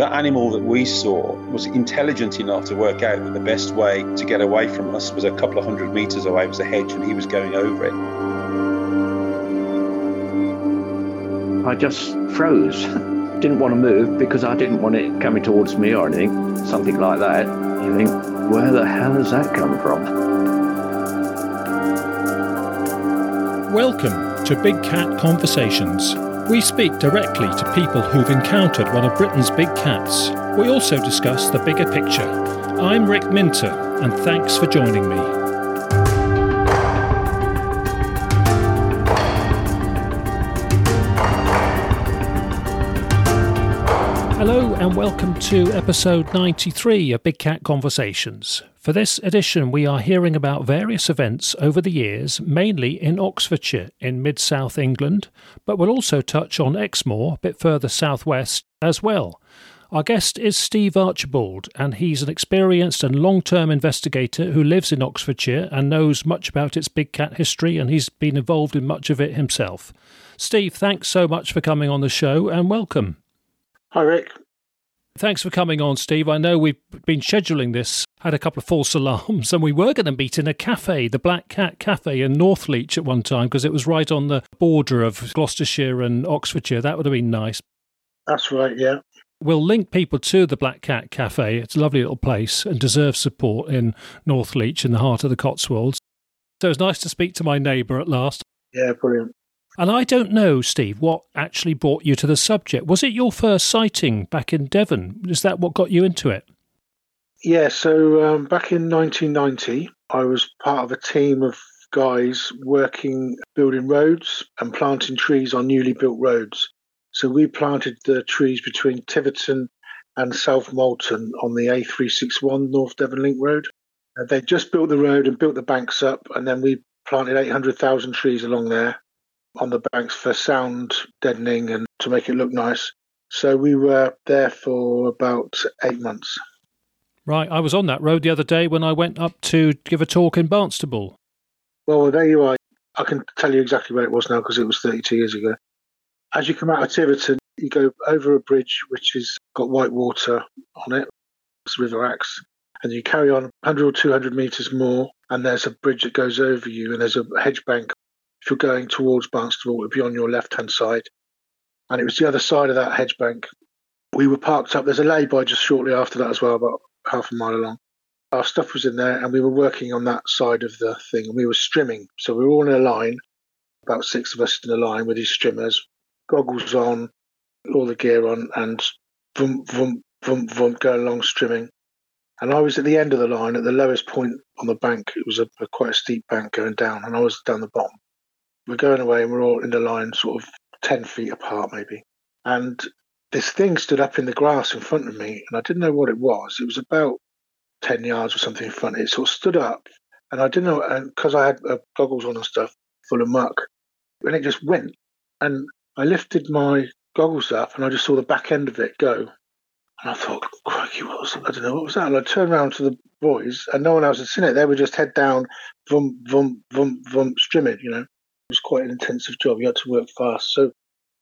The animal that we saw was intelligent enough to work out that the best way to get away from us was a couple of 100 metres away was a hedge, and he was going over it. I just froze. Didn't want to move because I didn't want it coming towards me or anything, something like that. You think, where the hell has that come from? Welcome to Big Cat Conversations. We speak directly to people who've encountered one of Britain's big cats. We also discuss the bigger picture. I'm Rick Minter, and thanks for joining me. Hello and welcome to episode 93 of Big Cat Conversations. For this edition we are hearing about various events over the years, mainly in Oxfordshire in mid-south England, but we'll also touch on Exmoor, a bit further southwest, as well. Our guest is Steve Archibald, and he's an experienced and long-term investigator who lives in Oxfordshire and knows much about its big cat history, and he's been involved in much of it himself. Steve, thanks so much for coming on the show and welcome. Hi, Rick. Thanks for coming on, Steve. I know we've been scheduling this, had a couple of false alarms, and we were going to meet in a cafe, the Black Cat Cafe in Northleach at one time, because it was right on the border of Gloucestershire and Oxfordshire. That would have been nice. That's right, yeah. We'll link people to the Black Cat Cafe. It's a lovely little place and deserves support in Northleach, in the heart of the Cotswolds. So it's nice to speak to my neighbour at last. Yeah, brilliant. And I don't know, Steve, what actually brought you to the subject. Was it your first sighting back in Devon? Is that what got you into it? Yeah, so back in 1990, I was part of a team of guys working, building roads and planting trees on newly built roads. So we planted the trees between Tiverton and South Molton on the A361 North Devon Link Road. They just built the road and built the banks up, and then we planted 800,000 trees along there on the banks for sound deadening and to make it look nice. So we were there for about 8 months. Right, I was on that road the other day when I went up to give a talk in Barnstaple. Well, there you are. I can tell you exactly where it was now because it was 32 years ago. As you come out of Tiverton, you go over a bridge which has got white water on it. It's River Axe. And you carry on 100 or 200 metres more, and there's a bridge that goes over you, and there's a hedge bank. If you're going towards Barnstaple, it would be on your left-hand side. And it was the other side of that hedge bank. We were parked up. There's a lay-by just shortly after that as well, about half a mile along. Our stuff was in there, and we were working on that side of the thing, and we were strimming. So we were all in a line, about 6 of us in a line with these strimmers, goggles on, all the gear on, and vroom, vroom, vroom, vroom, going along strimming. And I was at the end of the line, at the lowest point on the bank. It was quite a steep bank going down, and I was down the bottom. We're going away and we're all in the line sort of 10 feet apart maybe. And this thing stood up in the grass in front of me, and I didn't know what it was. It was about 10 yards or something in front. It sort of stood up, and I didn't know, and because I had goggles on and stuff full of muck, and it just went. And I lifted my goggles up and I just saw the back end of it go. And I thought, crikey, what was that? I don't know, what was that? And I turned around to the boys, and no one else had seen it. They were just head down, vum, vum, vum, vum, strimming, you know. It was quite an intensive job. You had to work fast. So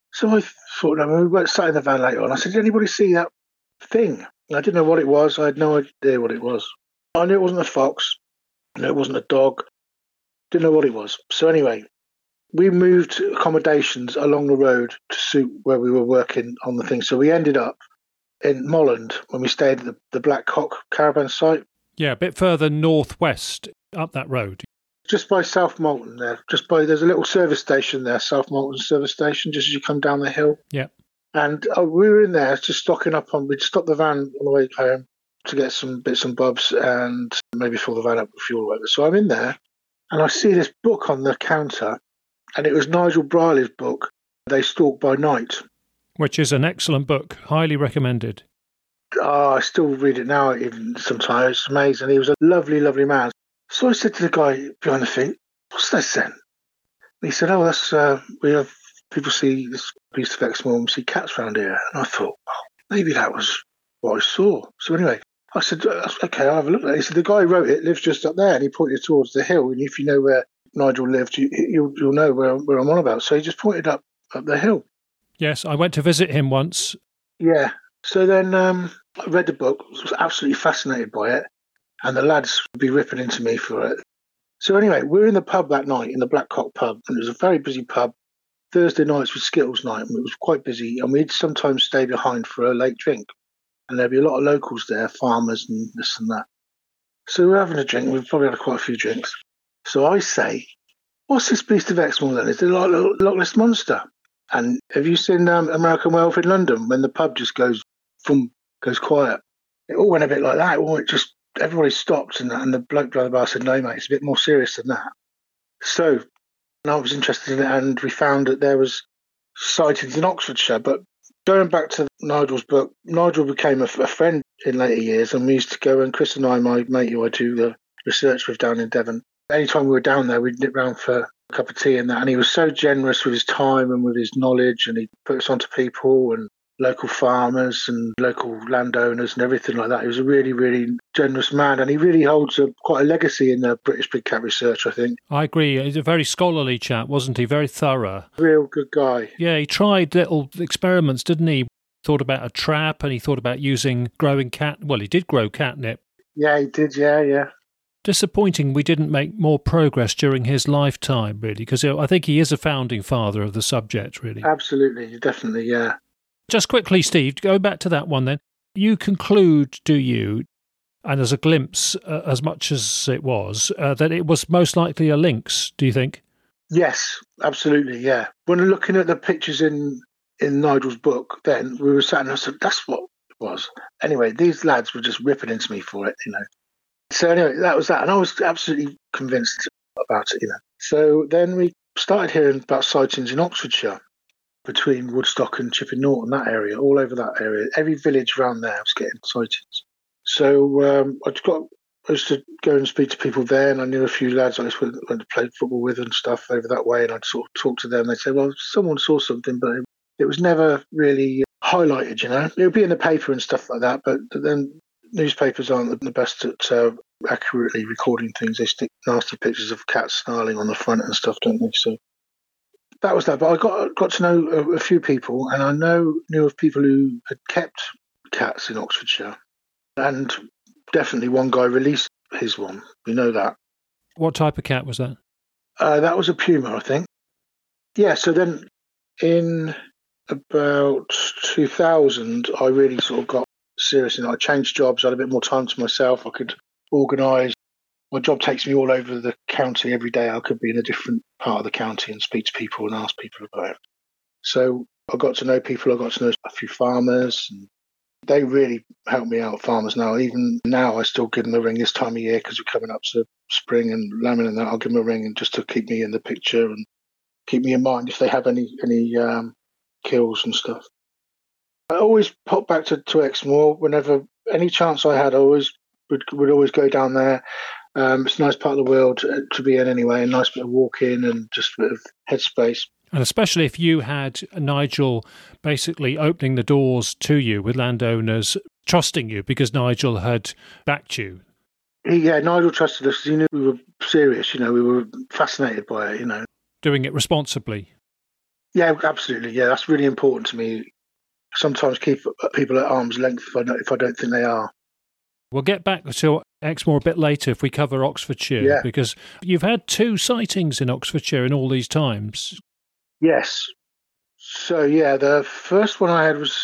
I thought, we sat in the van later on. I said, did anybody see that thing? And I didn't know what it was. I had no idea what it was. I knew it wasn't a fox. I knew it wasn't a dog. Didn't know what it was. So anyway, we moved accommodations along the road to suit where we were working on the thing. So we ended up in Molland when we stayed at the Black Cock caravan site. Yeah, a bit further northwest up that road. Just by South Molton there. There's a little service station there, South Molton service station, just as you come down the hill. Yeah. And we were in there just stocking up we'd stopped the van on the way home to get some bits and bobs and maybe fill the van up with fuel or whatever. So I'm in there and I see this book on the counter, and it was Nigel Brierley's book, They Stalk by Night. Which is an excellent book, highly recommended. Oh, I still read it now even sometimes. It's amazing. He was a lovely, lovely man. So I said to the guy behind the thing, what's this then? And he said, oh, that's, we have, people see this piece of Exmoor and see cats around here. And I thought, oh, maybe that was what I saw. So anyway, I said, okay, I'll have a look at it. He said, the guy who wrote it lives just up there, and he pointed towards the hill. And if you know where Nigel lived, you'll know where I'm on about. So he just pointed up the hill. Yes, I went to visit him once. Yeah, So then I read the book, was absolutely fascinated by it, and the lads would be ripping into me for it. So anyway, we're in the pub that night, in the Blackcock pub, and it was a very busy pub. Thursday nights was Skittles night, and it was quite busy, and we'd sometimes stay behind for a late drink. And there'd be a lot of locals there, farmers and this and that. So we're having a drink, we've probably had quite a few drinks. So I say, what's this Beast of Exmoor then? Is it like a Loch Ness Monster? And have you seen American Werewolf in London, when the pub just goes quiet? It all went a bit like that. Everybody stopped, and the bloke by the bar said, no, mate, it's a bit more serious than that. So I was interested in it, and we found that there was sightings in Oxfordshire. But going back to Nigel's book, Nigel became a friend in later years, and we used to go, and Chris and I, my mate who I do the research with down in Devon, anytime we were down there, we'd nip round for a cup of tea and that. And he was so generous with his time and with his knowledge, and he put us onto people and local farmers and local landowners and everything like that. He was a really, really generous man, and he really holds quite a legacy in the British big cat research, I think. I agree. He's a very scholarly chap, wasn't he? Very thorough. Real good guy. Yeah, he tried little experiments, didn't he? Thought about a trap, and he thought about growing he did grow catnip. Yeah, he did, yeah. Disappointing we didn't make more progress during his lifetime, really, because I think he is a founding father of the subject, really. Absolutely, definitely, yeah. Just quickly, Steve, go back to that one then. You conclude, do you, and as a glimpse, as much as it was, that it was most likely a lynx, do you think? Yes, absolutely, yeah. When looking at the pictures in Nigel's book, then we were sat and I said, that's what it was. Anyway, these lads were just ripping into me for it, So anyway, that was that. And I was absolutely convinced about it, So then we started hearing about sightings in Oxfordshire, between Woodstock and Chipping Norton, that area, all over that area. Every village around there was getting sightings. So I used to go and speak to people there, and I knew a few lads I used to went to play football with and stuff over that way, and I'd sort of talk to them. They'd say, well, someone saw something, but it was never really highlighted, It would be in the paper and stuff like that, but then newspapers aren't the best at accurately recording things. They stick nasty pictures of cats snarling on the front and stuff, don't they? So that was that. But I got to know a few people, and I knew of people who had kept cats in Oxfordshire, and definitely one guy released his one. We know that. What type of cat was that? That was a puma, I think. Yeah. So then, in about 2000, I really sort of got serious, and I changed jobs. I had a bit more time to myself. I could organise. My job takes me all over the county every day. I could be in a different part of the county and speak to people and ask people about it. So I got to know people. I got to know a few farmers, and they really helped me out, farmers now. Even now, I still give them a ring this time of year because we're coming up to spring and lambing and that. I'll give them a ring and just to keep me in the picture and keep me in mind if they have any kills and stuff. I always pop back to Exmoor whenever any chance I had. I always would always go down there. It's a nice part of the world to be in anyway, a nice bit of walking and just a bit of headspace. And especially if you had Nigel basically opening the doors to you with landowners, trusting you because Nigel had backed you. Yeah, Nigel trusted us. He knew we were serious, we were fascinated by it, Doing it responsibly. Yeah, absolutely. Yeah, that's really important to me. Sometimes keep people at arm's length if I don't think they are. We'll get back to Exmoor a bit later if we cover Oxfordshire, because you've had 2 sightings in Oxfordshire in all these times. Yes. So, the first one I had was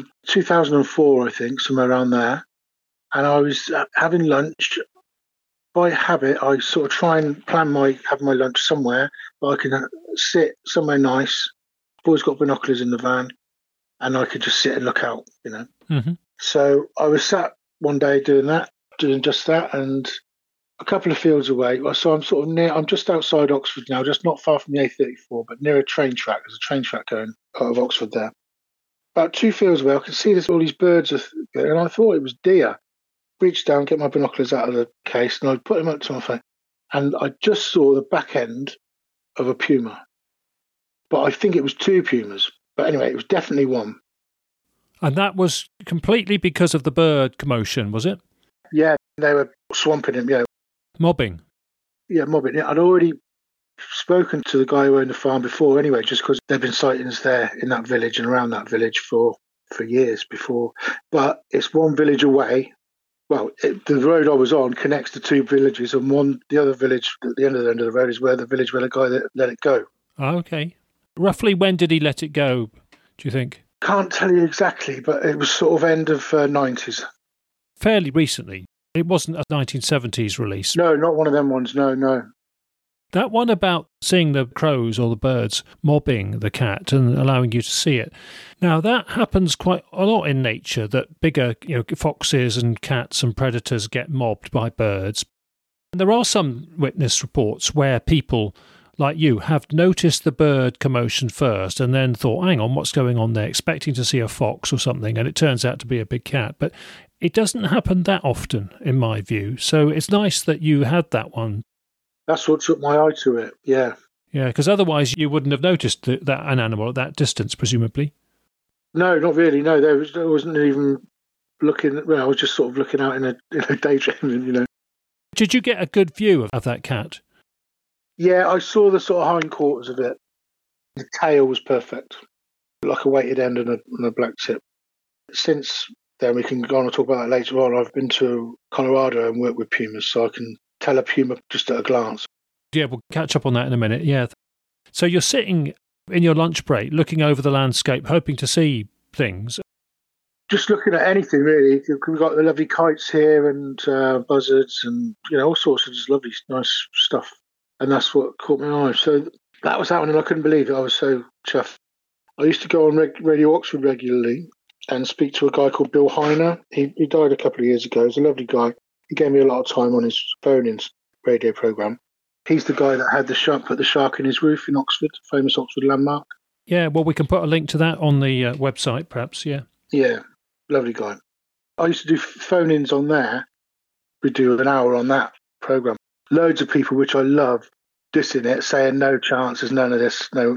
2004, I think, somewhere around there. And I was having lunch. By habit, I sort of try and plan have my lunch somewhere, but I can sit somewhere nice. I've always got binoculars in the van, and I could just sit and look out, Mm-hmm. So I was sat one day doing just that, and a couple of fields away. So I'm sort of I'm just outside Oxford now, just not far from the A34, but near a train track. There's a train track going out of Oxford there. About 2 fields away, I can see there's all these birds, and I thought it was deer. Reached down, get my binoculars out of the case, and I put them up to my face, and I just saw the back end of a puma. But I think it was 2 pumas. But anyway, it was definitely one. And that was completely because of the bird commotion, was it? Yeah, they were swamping him, yeah. Mobbing? Yeah, mobbing. I'd already spoken to the guy who owned the farm before anyway, just because there'd been sightings there in that village and around that village for for years before. But it's one village away. Well, the road I was on connects the two villages, and the other village at the end of the road is where the village where the guy that let it go. Okay. Roughly when did he let it go, do you think? Can't tell you exactly, but it was sort of end of 90s. Fairly recently. It wasn't a 1970s release. No, not one of them ones, no. That one about seeing the crows or the birds mobbing the cat and allowing you to see it. Now, that happens quite a lot in nature, that bigger foxes and cats and predators get mobbed by birds. And there are some witness reports where people like you have noticed the bird commotion first and then thought, hang on, what's going on there, expecting to see a fox or something, and it turns out to be a big cat. But it doesn't happen that often, in my view. So it's nice that you had that one. That's what took my eye to it, yeah. Yeah, because otherwise you wouldn't have noticed that an animal at that distance, presumably. No, not really, no. I wasn't even looking, well, I was just sort of looking out in a daydream, Did you get a good view of that cat? Yeah, I saw the sort of hindquarters of it. The tail was perfect, like a weighted end and a black tip. Since then, we can go on and talk about that later on. I've been to Colorado and worked with pumas, so I can tell a puma just at a glance. Yeah, we'll catch up on that in a minute, yeah. So you're sitting in your lunch break, looking over the landscape, hoping to see things. Just looking at anything, really. We've got the lovely kites here and buzzards and, all sorts of just lovely, nice stuff. And that's what caught my eye. So that was happening. I couldn't believe it. I was so chuffed. I used to go on Radio Oxford regularly and speak to a guy called Bill Heiner. He died a couple of years ago. He's a lovely guy. He gave me a lot of time on his phone-ins radio programme. He's the guy that had put the shark in his roof in Oxford, famous Oxford landmark. Yeah, well, we can put a link to that on the website, perhaps, yeah. Yeah, lovely guy. I used to do phone-ins on there. We'd do an hour on that programme. Loads of people, which I love, dissing it, saying no chance, there's none of this, no.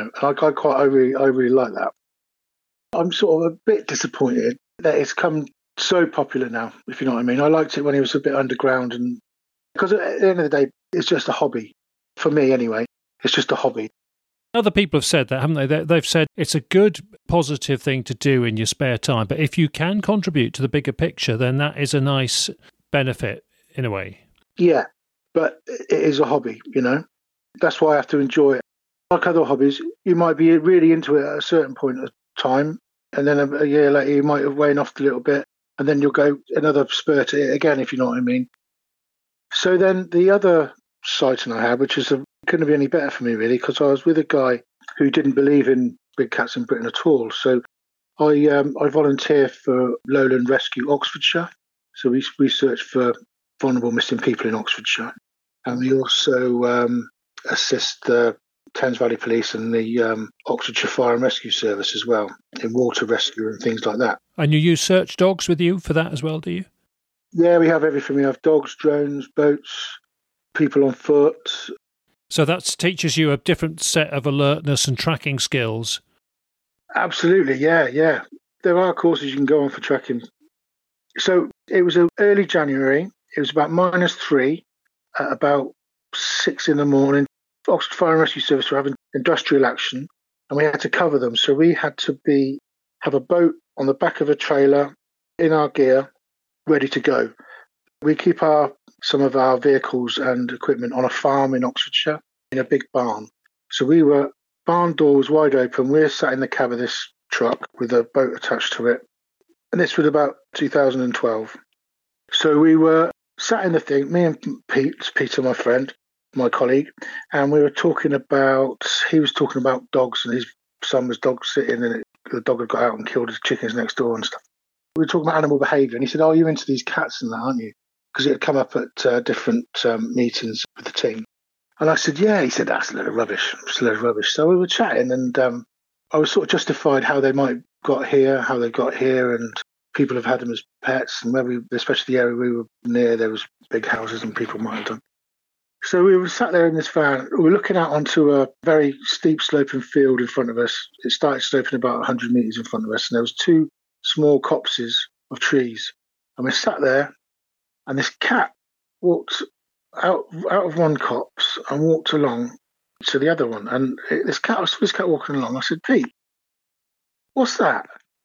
I really like that. I'm sort of a bit disappointed that it's come so popular now, if you know what I mean. I liked it when it was a bit underground, and because at the end of the day, it's just a hobby. For me, anyway, it's just a hobby. Other people have said that, haven't they? They've said it's a good, positive thing to do in your spare time, but if you can contribute to the bigger picture, then that is a nice benefit in a way. Yeah, but it is a hobby, That's why I have to enjoy it. Like other hobbies, you might be really into it at a certain point of time, and then a year later you might have waned off a little bit, and then you'll go another spurt at it again, if you know what I mean. So then the other sighting I had, which couldn't be any better for me really, because I was with a guy who didn't believe in big cats in Britain at all. So I volunteer for Lowland Rescue Oxfordshire. So we search for vulnerable missing people in Oxfordshire. And we also assist the Thames Valley Police and the Oxfordshire Fire and Rescue Service as well, in water rescue and things like that. And you use search dogs with you for that as well, do you? Yeah, we have everything. We have dogs, drones, boats, people on foot. So that teaches you a different set of alertness and tracking skills. Absolutely, yeah. There are courses you can go on for tracking. So it was early January. It was about -3 at about 6 in the morning. Oxford Fire and Rescue Service were having industrial action, and we had to cover them. So we had to have a boat on the back of a trailer in our gear, ready to go. We keep some of our vehicles and equipment on a farm in Oxfordshire in a big barn. So barn door was wide open. We're sat in the cab of this truck with a boat attached to it. And this was about 2012. So we were sat in the thing, me and Peter, my friend, my colleague, and he was talking about dogs, and his son was dog sitting, and the dog had got out and killed his chickens next door and stuff. We were talking about animal behaviour, and he said, "Oh, you're into these cats and that, aren't you?" Because it had come up at different meetings with the team. And I said, "Yeah." He said, "That's a load of rubbish. It's a load of rubbish." So we were chatting, and I was sort of justified how they might have got here, and people have had them as pets, and especially the area we were near, there was big houses and people might have done. So we were sat there in this van. We were looking out onto a very steep sloping field in front of us. It started sloping about 100 metres in front of us, and there was 2 small copses of trees. And we sat there, and this cat walked out of one copse and walked along to the other one. And this cat walking along. I said, "Pete, what's that?"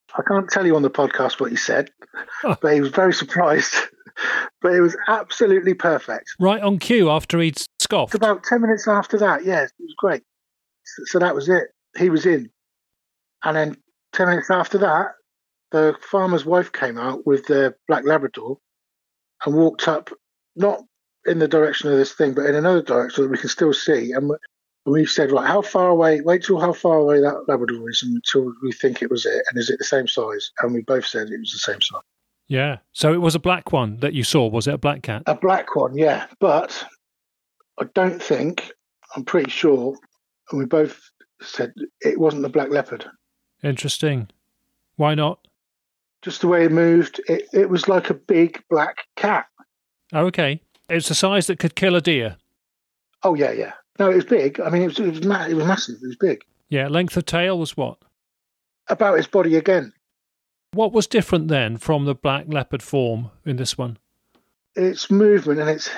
I can't tell you on the podcast what he said, Oh. but he was very surprised. But it was absolutely perfect. Right on cue after he'd scoffed. About 10 minutes after that, yeah, it was great. So that was it. He was in. And then 10 minutes after that, the farmer's wife came out with their black Labrador and walked up, not in the direction of this thing, but in another direction that we can still see. And we said, right, how far away, wait till how far away that Labrador is until we think it was it. And is it the same size? And we both said it was the same size. Yeah. So it was a black one that you saw. Was it a black cat? A black one, yeah. But I don't think, I'm pretty sure, and we both said it wasn't the black leopard. Interesting. Why not? Just the way it moved, it was like a big black cat. Oh, okay. It's the size that could kill a deer. Oh, yeah, yeah. No, it was big. I mean, it was massive. It was big. Yeah. Length of tail was what? About his body again. What was different then from the black leopard form in this one? Its movement and its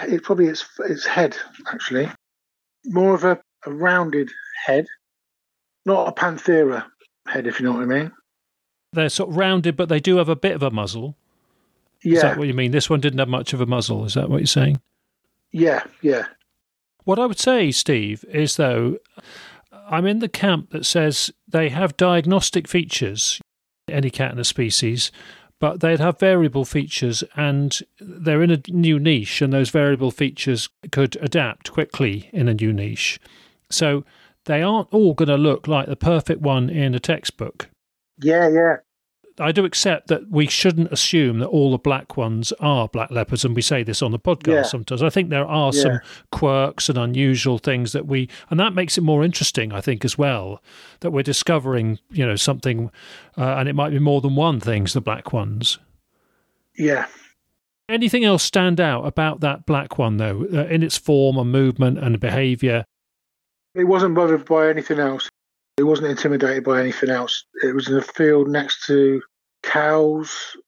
head, actually. More of a rounded head, not a Panthera head, if you know what I mean. They're sort of rounded, but they do have a bit of a muzzle. Yeah. Is that what you mean? This one didn't have much of a muzzle. Is that what you're saying? Yeah, yeah. What I would say, Steve, is though, I'm in the camp that says they have diagnostic features, any cat in a species, but they'd have variable features and they're in a new niche and those variable features could adapt quickly in a new niche. So they aren't all going to look like the perfect one in a textbook. Yeah, yeah. I do accept that we shouldn't assume that all the black ones are black leopards, and we say this on the podcast sometimes. I think there are some quirks and unusual things that and that makes it more interesting, I think, as well, that we're discovering, something, and it might be more than one thing's the black ones. Yeah. Anything else stand out about that black one, though, in its form and movement and behaviour? It wasn't bothered by anything else. It wasn't intimidated by anything else. It was in a field next to cows.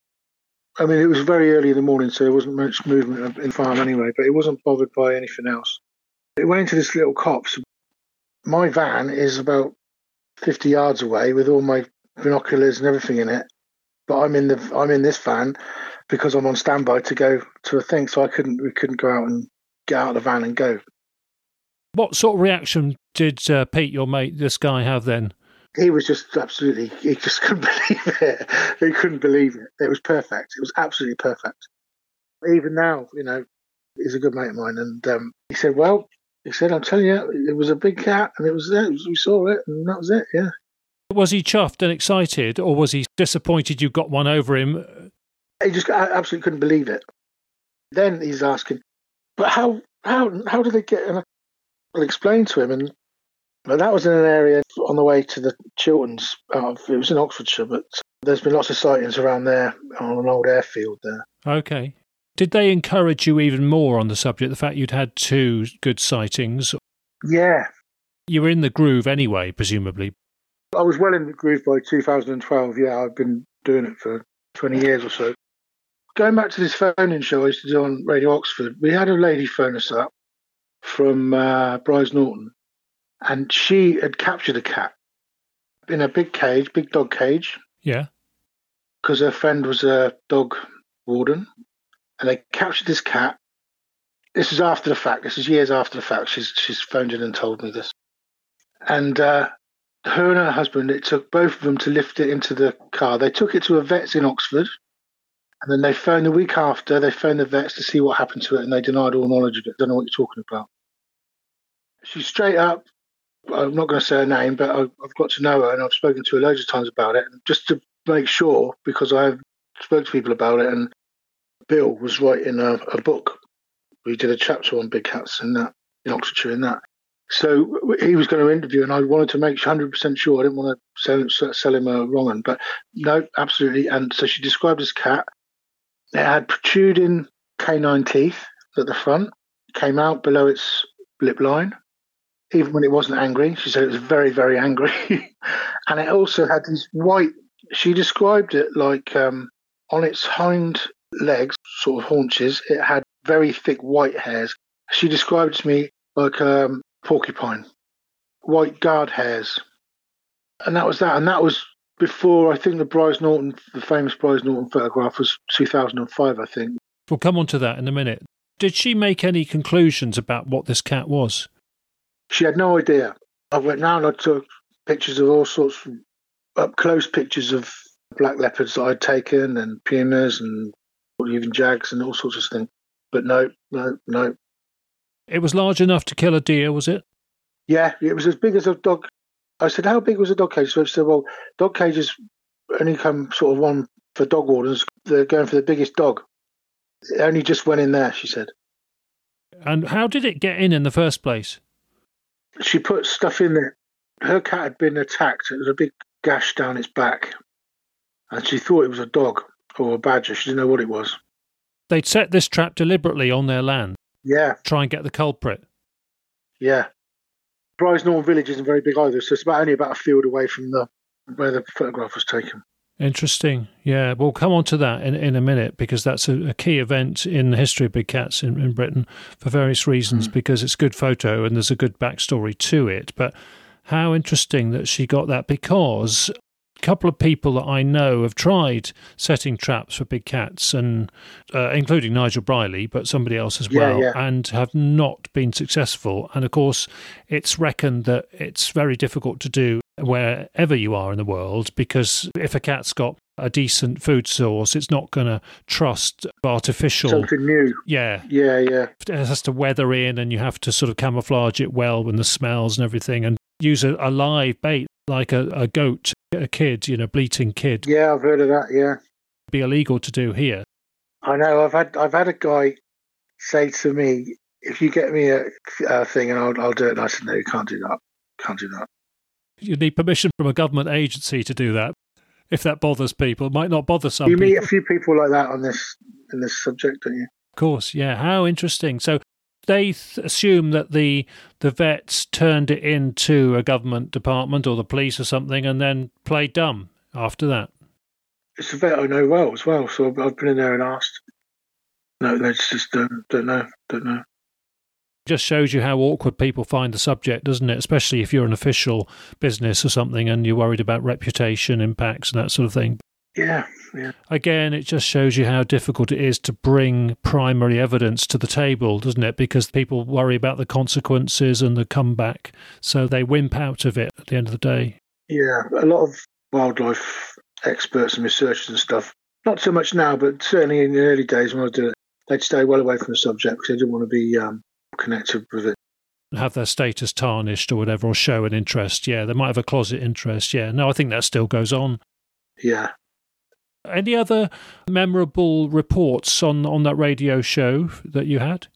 I mean, it was very early in the morning, so there wasn't much movement in the farm anyway, but it wasn't bothered by anything else. It went into this little copse. My van is about 50 yards away with all my binoculars and everything in it, but I'm in this van because I'm on standby to go to a thing, so we couldn't go out and get out of the van and go. What sort of reaction did Pete, your mate, this guy, have then? He was just he just couldn't believe it. He couldn't believe it. It was perfect. It was absolutely perfect. Even now, he's a good mate of mine. And he said, I'm telling you, it was a big cat and it was there. We saw it and that was it, yeah. Was he chuffed and excited or was he disappointed you got one over him? He just absolutely couldn't believe it. Then he's asking, but how do they get... I'll explain to him, and that was in an area on the way to the Chilterns. It was in Oxfordshire, but there's been lots of sightings around there on an old airfield there. Okay. Did they encourage you even more on the subject, the fact you'd had 2 good sightings? Yeah. You were in the groove anyway, presumably. I was well in the groove by 2012, yeah. I've been doing it for 20 years or so. Going back to this phoning show I used to do on Radio Oxford, we had a lady phone us up from Bryce Norton, and she had captured a cat in a big dog cage. Yeah. Because her friend was a dog warden, and they captured this cat. This is after the fact. This is years after the fact. She's phoned in and told me this. And her and her husband, it took both of them to lift it into the car. They took it to a vet's in Oxford, and then they phoned the week after. They phoned the vets to see what happened to it, and they denied all knowledge of it. Don't know what you're talking about. She's straight up. I'm not going to say her name, but I've got to know her, and I've spoken to her loads of times about it, just to make sure, because I've spoke to people about it, and Bill was writing a book. We did a chapter on big cats in Oxfordshire in that. So he was going to interview, and I wanted to make 100% sure. I didn't want to sell him a wrong one, but no, absolutely. And so she described this cat. It had protruding canine teeth at the front, came out below its lip line. Even when it wasn't angry, she said it was very, very angry. And it also had these white, she described it like on its hind legs, sort of haunches, it had very thick white hairs. She described it to me like porcupine, white guard hairs. And that was that. And that was before, I think the famous Bryce Norton photograph was 2005, I think. We'll come on to that in a minute. Did she make any conclusions about what this cat was? She had no idea. I went round, I took pictures of all sorts, up-close pictures of black leopards that I'd taken, and pumas, and even jags, and all sorts of things. But no. It was large enough to kill a deer, was it? Yeah, it was as big as a dog. I said, how big was a dog cage? So she said, well, dog cages only come sort of one for dog wardens. They're going for the biggest dog. It only just went in there, she said. And how did it get in the first place? She put stuff in there. Her cat had been attacked. It was a big gash down its back. And she thought it was a dog or a badger. She didn't know what it was. They'd set this trap deliberately on their land. Yeah. Try and get the culprit. Yeah. Bryce Norton Village isn't very big either, so it's only about a field away from where the photograph was taken. Interesting. Yeah, we'll come on to that in a minute, because that's a key event in the history of big cats in Britain for various reasons, because it's a good photo and there's a good backstory to it. But how interesting that she got that, because a couple of people that I know have tried setting traps for big cats, and including Nigel Briley, but somebody else as well, and have not been successful. And of course, it's reckoned that it's very difficult to do wherever you are in the world, because if a cat's got a decent food source, it's not going to trust artificial... Something new. Yeah. It has to weather in, and you have to sort of camouflage it well with the smells and everything, and use a live bait like a goat, a kid, bleating kid. Yeah, I've heard of that, yeah. Be illegal to do here. I know, I've had a guy say to me, if you get me a thing and I'll do it, and I said, no, you can't do that. You need permission from a government agency to do that. If that bothers people, it might not bother some people. You meet a few people like that in this subject, don't you? Of course, yeah. How interesting. So they assume that the vets turned it into a government department or the police or something, and then played dumb after that. It's a vet I know well as well, so I've been in there and asked. No, they just don't know. Just shows you how awkward people find the subject, doesn't it? Especially if you're an official business or something and you're worried about reputation impacts and that sort of thing. Yeah. Again, it just shows you how difficult it is to bring primary evidence to the table, doesn't it? Because people worry about the consequences and the comeback, so they wimp out of it at the end of the day. Yeah, a lot of wildlife experts and researchers and stuff, not so much now, but certainly in the early days when I was doing it, they'd stay well away from the subject because they didn't want to be connected with it. Have their status tarnished or whatever, or show an interest. Yeah, they might have a closet interest. Yeah, no, I think that still goes on. Yeah. Any other memorable reports on that radio show that you had?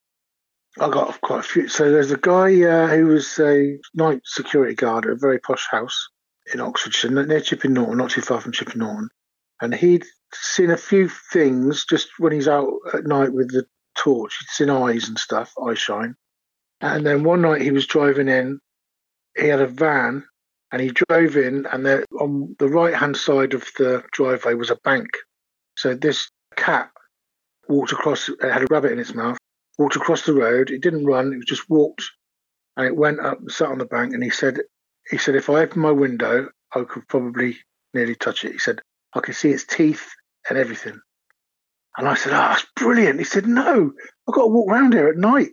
I got quite a few. So there's a guy who was a night security guard at a very posh house in Oxfordshire, near Chipping Norton, not too far from Chipping Norton. And he'd seen a few things just when he's out at night with the torch. He'd seen eyes and stuff, eye shine. And then one night he was driving in, he had a van, and he drove in, and there, on the right-hand side of the driveway was a bank. So this cat walked across, it had a rabbit in its mouth, walked across the road. It didn't run, it just walked, and it went up and sat on the bank. And he said, if I opened my window, I could probably nearly touch it. He said, I could see its teeth and everything. And I said, that's brilliant. He said, no, I've got to walk around here at night.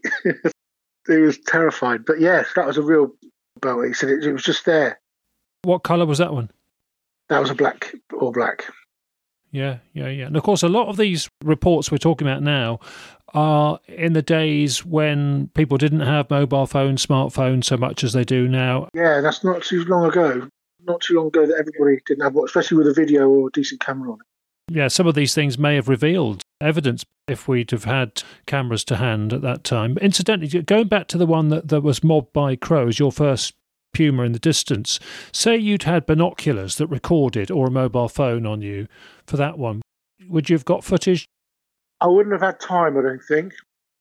He was terrified. But yes, that was a real belt. He said it was just there. What colour was that one? That was all black. Yeah. And of course, a lot of these reports we're talking about now are in the days when people didn't have mobile phones, smartphones so much as they do now. Yeah, that's not too long ago. Not too long ago that everybody didn't have one, especially with a video or a decent camera on it. Yeah, some of these things may have revealed evidence if we'd have had cameras to hand at that time. Incidentally, going back to the one that was mobbed by crows, your first puma in the distance, say you'd had binoculars that recorded or a mobile phone on you for that one, would you have got footage? I wouldn't have had time, I don't think.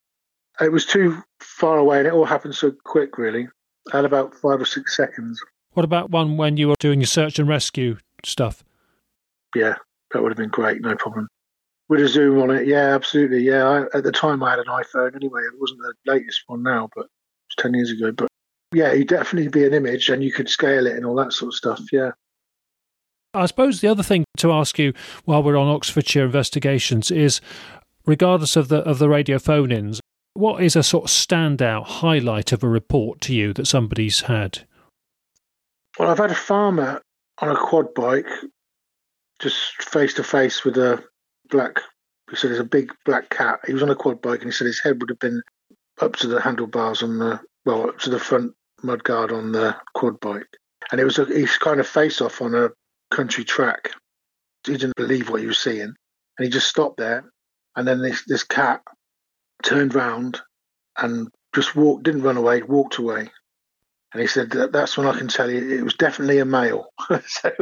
It was too far away and it all happened so quick, really. I had about 5 or 6 seconds. What about one when you were doing your search and rescue stuff? Yeah, that would have been great, no problem. With a zoom on it, yeah, absolutely. Yeah, at the time I had an iPhone anyway. It wasn't the latest one now, but it was 10 years ago. But yeah, it'd definitely be an image and you could scale it and all that sort of stuff, yeah. I suppose the other thing to ask you while we're on Oxfordshire investigations is, regardless of the radio phone-ins, what is a sort of standout highlight of a report to you that somebody's had? Well, I've had a farmer on a quad bike, just face to face with a black. He said there's a big black cat. He was on a quad bike, and he said his head would have been up to the handlebars up to the front mudguard on the quad bike, and it was his kind of face off on a country track. He didn't believe what he was seeing, and he just stopped there, and then this cat turned round and just didn't run away, walked away. And he said, that's when I can tell you it was definitely a male. So,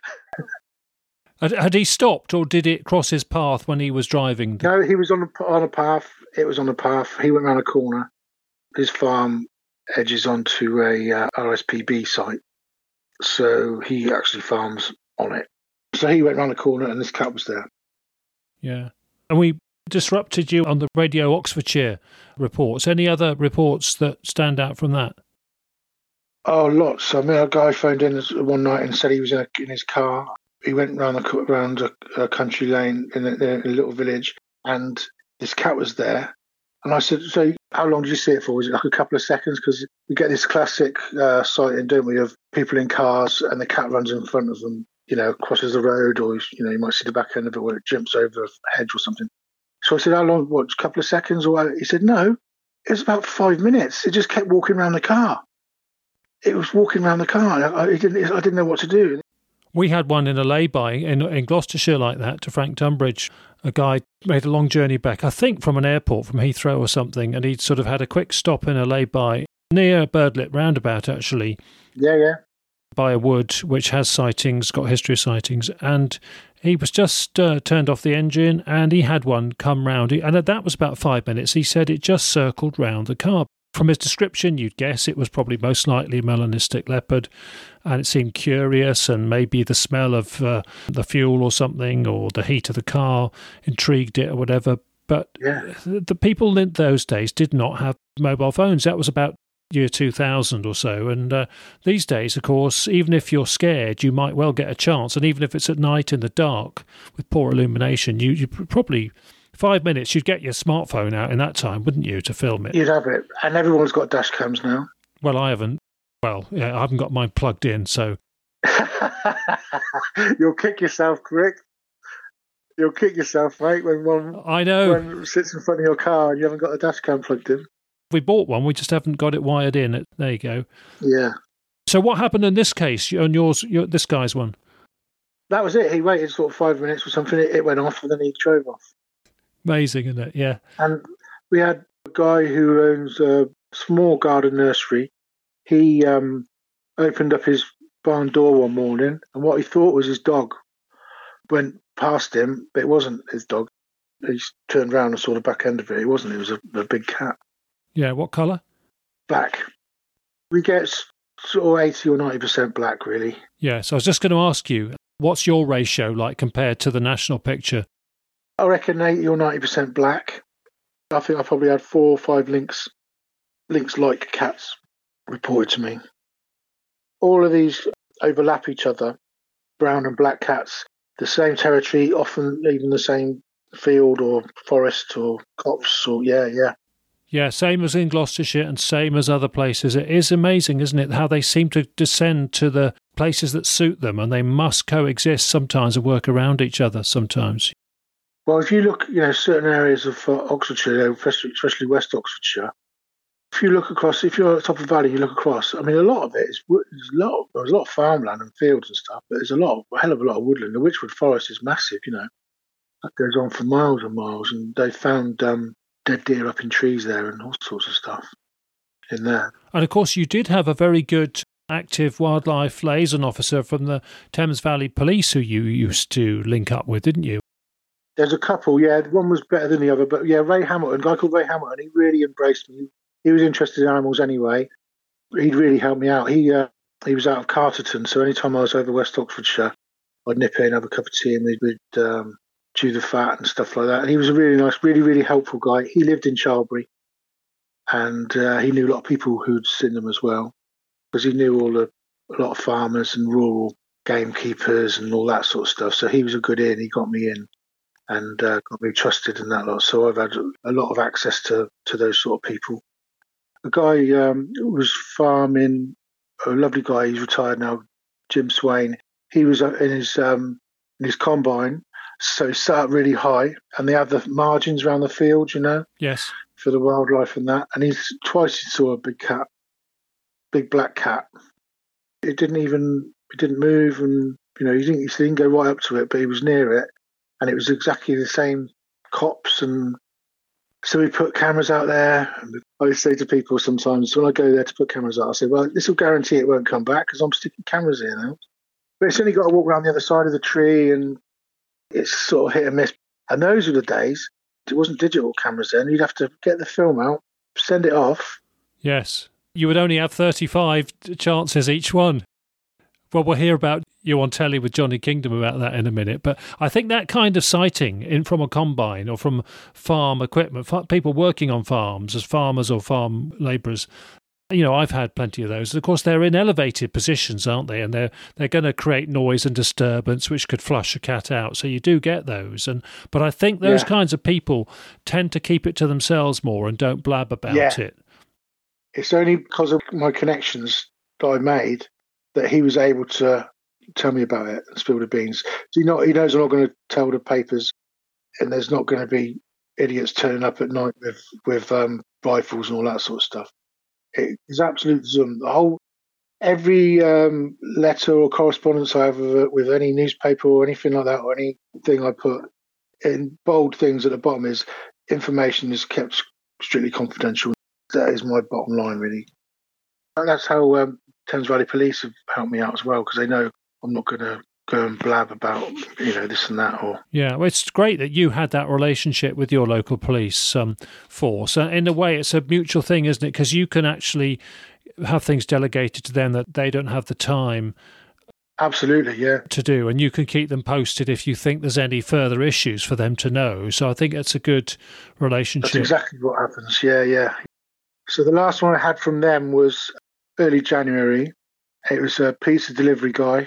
had he stopped, or did it cross his path when he was driving? No, he was on a path. It was on a path. He went round a corner. His farm edges onto a RSPB site, so he actually farms on it. So he went round the corner, and this cat was there. Yeah. And we disrupted you on the Radio Oxfordshire reports. Any other reports that stand out from that? Oh, lots. I mean, a guy phoned in one night and said he was in his car. He went round a country lane in a little village, and this cat was there. And I said, so how long did you see it for? Was it like a couple of seconds? Because we get this classic sighting, don't we, of people in cars and the cat runs in front of them, crosses the road, or, you might see the back end of it where it jumps over a hedge or something. So I said, how long? What, a couple of seconds? Or he said, no, it was about 5 minutes. It just kept walking around the car. It was walking around the car. I didn't know what to do. We had one in a lay-by in Gloucestershire like that to Frank Tunbridge. A guy made a long journey back, I think from an airport, from Heathrow or something, and he'd sort of had a quick stop in a lay-by near Birdlip roundabout, actually. Yeah. By a wood, which has sightings, got history of sightings, and he was just turned off the engine, and he had one come round, and that was about 5 minutes. He said it just circled round the car. From his description, you'd guess it was probably most likely a melanistic leopard, and it seemed curious, and maybe the smell of the fuel or something, or the heat of the car intrigued it or whatever. But the people in those days did not have mobile phones. That was about year 2000 or so. And these days, of course, even if you're scared, you might well get a chance. And even if it's at night in the dark with poor illumination, you probably... 5 minutes, you'd get your smartphone out in that time, wouldn't you, to film it? You'd have it. And everyone's got dash cams now. Well, I haven't. Well, yeah, I haven't got mine plugged in, so... You'll kick yourself, Rick. You'll kick yourself, mate, when one sits in front of your car and you haven't got the dash cam plugged in. We bought one, we just haven't got it wired in. There you go. Yeah. So what happened in this case, on this guy's one? That was it. He waited sort of 5 minutes or something. It went off and then he drove off. Amazing, isn't it? Yeah. And we had a guy who owns a small garden nursery. He opened up his barn door one morning, and what he thought was his dog went past him, but it wasn't his dog. He turned around and saw the back end of it. It wasn't. It was a big cat. Yeah. What colour? Black. We get sort of 80 or 90% black, really. Yeah. So I was just going to ask you, what's your ratio like compared to the national picture? I reckon 80 or 90% black. I think I probably had 4 or 5 lynx like cats reported to me. All of these overlap each other, brown and black cats, the same territory, often even the same field or forest or copse or yeah. Yeah, same as in Gloucestershire and same as other places. It is amazing, isn't it, how they seem to descend to the places that suit them, and they must coexist sometimes and work around each other sometimes. Well, if you look, certain areas of Oxfordshire, especially West Oxfordshire, if you look across, if you're at the top of the valley, you look across. I mean, a lot of it is there's a lot of farmland and fields and stuff, but there's a hell of a lot of woodland. The Wychwood Forest is massive, that goes on for miles and miles, and they found dead deer up in trees there and all sorts of stuff in there. And of course, you did have a very good active wildlife liaison officer from the Thames Valley Police who you used to link up with, didn't you? There's a couple, yeah. One was better than the other, but yeah, Ray Hamilton, a guy called Ray Hamilton, he really embraced me. He was interested in animals anyway. He'd really helped me out. He was out of Carterton, so anytime I was over West Oxfordshire, I'd nip in, have a cup of tea, and we'd chew the fat and stuff like that. And he was a really nice, really, really helpful guy. He lived in Charlbury, and he knew a lot of people who'd seen them as well, because he knew a lot of farmers and rural gamekeepers and all that sort of stuff. So he was a good in. He got me in and got me trusted in that lot. So I've had a lot of access to those sort of people. A guy was farming, a lovely guy, he's retired now, Jim Swain. He was in his combine, so he sat up really high, and they have the margins around the field, Yes. for the wildlife and that. And twice he saw a big black cat. It didn't move, and he didn't go right up to it, but he was near it, and it was exactly the same cops. And so we put cameras out there. And I say to people sometimes when I go there to put cameras out, I say, well, this will guarantee it won't come back because I'm sticking cameras here now. But it's only got to walk around the other side of the tree, and it's sort of hit and miss. And those were the days. It wasn't digital cameras then. You'd have to get the film out, send it off. Yes. You would only have 35 chances each one. Well, we'll hear about you on telly with Johnny Kingdom about that in a minute. But I think that kind of sighting from a combine or from farm equipment, people working on farms as farmers or farm labourers, I've had plenty of those. Of course, they're in elevated positions, aren't they? And they're going to create noise and disturbance, which could flush a cat out. So you do get those. But I think those kinds of people tend to keep it to themselves more and don't blab about it. It's only because of my connections that I made that he was able to tell me about it and spill the beans. So he knows I'm not going to tell the papers, and there's not going to be idiots turning up at night with rifles and all that sort of stuff. It is absolute zoom. Every letter or correspondence I have with any newspaper or anything like that, or anything I put in bold things at the bottom is information is kept strictly confidential. That is my bottom line, really. And that's how Thames Valley Police have helped me out as well, because they know I'm not going to go and blab about this and that. Yeah, well, it's great that you had that relationship with your local police force. In a way, it's a mutual thing, isn't it? Because you can actually have things delegated to them that they don't have the time. Absolutely, yeah. To do, and you can keep them posted if you think there's any further issues for them to know. So I think it's a good relationship. That's exactly what happens. Yeah. So the last one I had from them was early January. It was a pizza delivery guy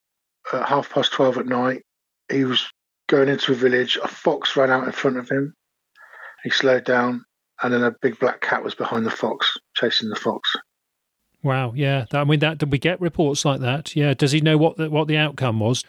at 12:30 at night. He was going into a village. A fox ran out in front of him. He slowed down, and then a big black cat was behind the fox, chasing the fox. Wow, yeah. Did we get reports like that? Yeah. Does he know what the outcome was?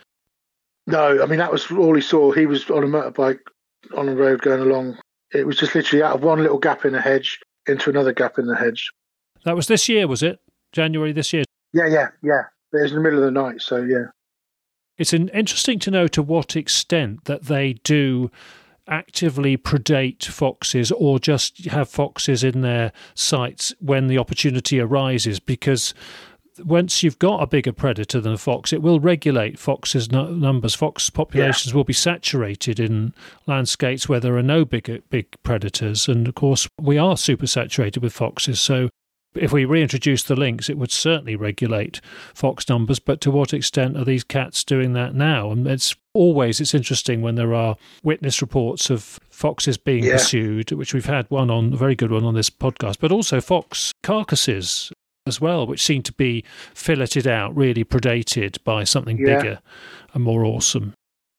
No, that was all he saw. He was on a motorbike on the road going along. It was just literally out of one little gap in the hedge into another gap in the hedge. That was this year, was it? January this year? Yeah. It was in the middle of the night, so yeah. It's interesting to know to what extent that they do actively predate foxes or just have foxes in their sights when the opportunity arises, because once you've got a bigger predator than a fox, it will regulate foxes' numbers. Fox populations will be saturated in landscapes where there are no big predators. And, of course, we are super saturated with foxes. So if we reintroduce the lynx, it would certainly regulate fox numbers. But to what extent are these cats doing that now? And it's interesting when there are witness reports of foxes being pursued, which we've had a very good one on this podcast, but also fox carcasses as well, which seem to be filleted out, really predated by something bigger and more awesome.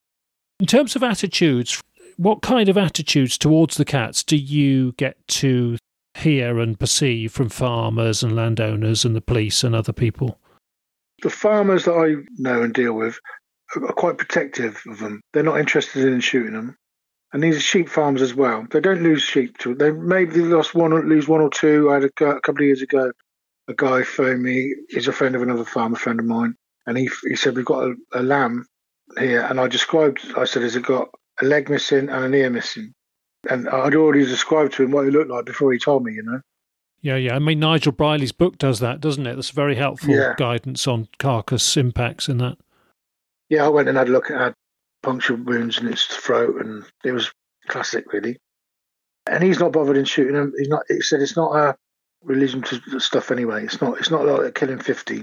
In terms of attitudes, what kind of attitudes towards the cats do you get to hear and perceive from farmers and landowners and the police and other people? The farmers that I know and deal with are quite protective of them. They're not interested in shooting them. And these are sheep farms as well. They don't lose sheep to it. They maybe lose one or two. I had a couple of years ago, a guy phoned me. He's a friend of another farmer friend of mine. And he said, we've got a lamb here. And I said, has it got a leg missing and an ear missing? And I'd already described to him what it looked like before he told me, Yeah. Nigel Briley's book does that, doesn't it? That's very helpful guidance on carcass impacts in that. Yeah, I went and had a look at had puncture wounds in its throat, and it was classic, really. And he's not bothered in shooting them. He said it's not a religion to stuff anyway. It's not like killing 50.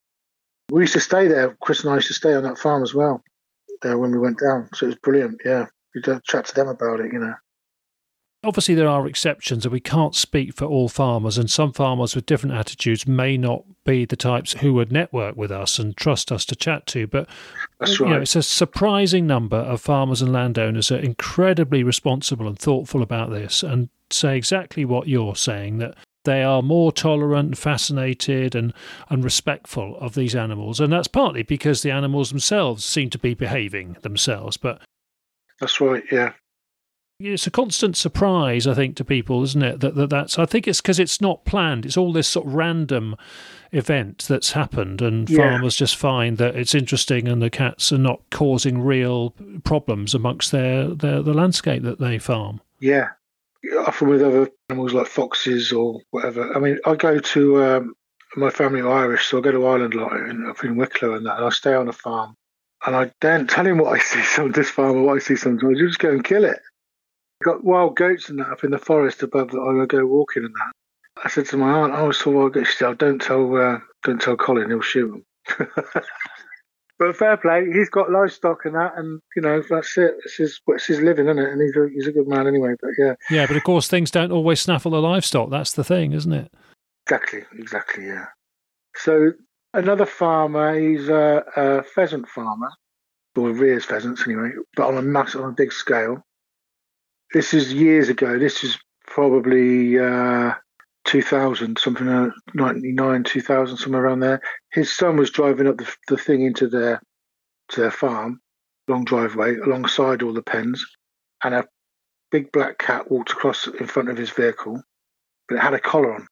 We used to stay there. Chris and I used to stay on that farm as well when we went down. So it was brilliant. Yeah, we'd chat to them about it, Obviously, there are exceptions, and we can't speak for all farmers, and some farmers with different attitudes may not be the types who would network with us and trust us to chat to. But That's right. it's a surprising number of farmers and landowners are incredibly responsible and thoughtful about this and say exactly what you're saying, that they are more tolerant, fascinated and respectful of these animals. And that's partly because the animals themselves seem to be behaving themselves. But That's right, yeah. it's a constant surprise, I think, to people, isn't it? That's. I think it's because it's not planned. It's all this sort of random event that's happened, and farmers just find that it's interesting, and the cats are not causing real problems amongst the landscape that they farm. Yeah. Often with other animals like foxes or whatever. I mean, I go to, my family are Irish, so I go to Ireland a lot, up in Wicklow and that, and I stay on a farm. And I don't tell him what I see on this farm or what I see sometimes. You just go and kill it. Got wild goats and that up in the forest above that I go walking and that. I said to my aunt, "Oh, I saw wild goats." She said, "Don't tell Colin, he'll shoot them." But fair play, he's got livestock and that, and that's it. It's his living, isn't it? And he's a good man anyway. But yeah. Yeah, but of course things don't always snaffle the livestock. That's the thing, isn't it? Exactly. Yeah. So another farmer, he's a pheasant farmer, or rears pheasants anyway, but on a big scale. This is years ago. This is probably 2000, something 99, 2000, somewhere around there. His son was driving up the thing into their farm, long driveway, alongside all the pens, and a big black cat walked across in front of his vehicle, but it had a collar on.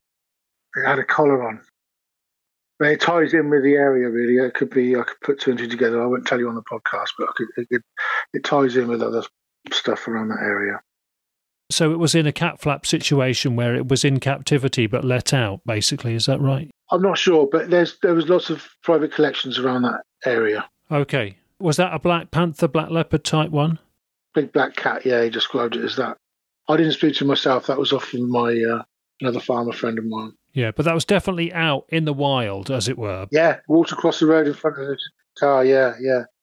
But it ties in with the area, really. I could put two and two together. I won't tell you on the podcast, but it ties in with other stuff around that area. So it was in a cat flap situation where it was in captivity but let out, basically. Is that right? I'm not sure, but there was lots of private collections around that area. Okay. Was that a black panther, black leopard type one? Big black cat, yeah, he described it as that. I didn't speak to him myself. That was off from my another farmer friend of mine. Yeah, but that was definitely out in the wild, as it were. Yeah, walked across the road in front of the car, yeah.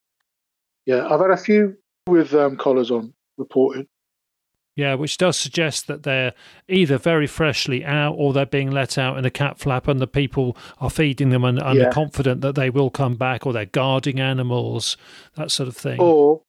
I've had a few with collars on reported. Yeah, which does suggest that they're either very freshly out or they're being let out in a cat flap and the people are feeding them and are confident that they will come back, or they're guarding animals, that sort of thing.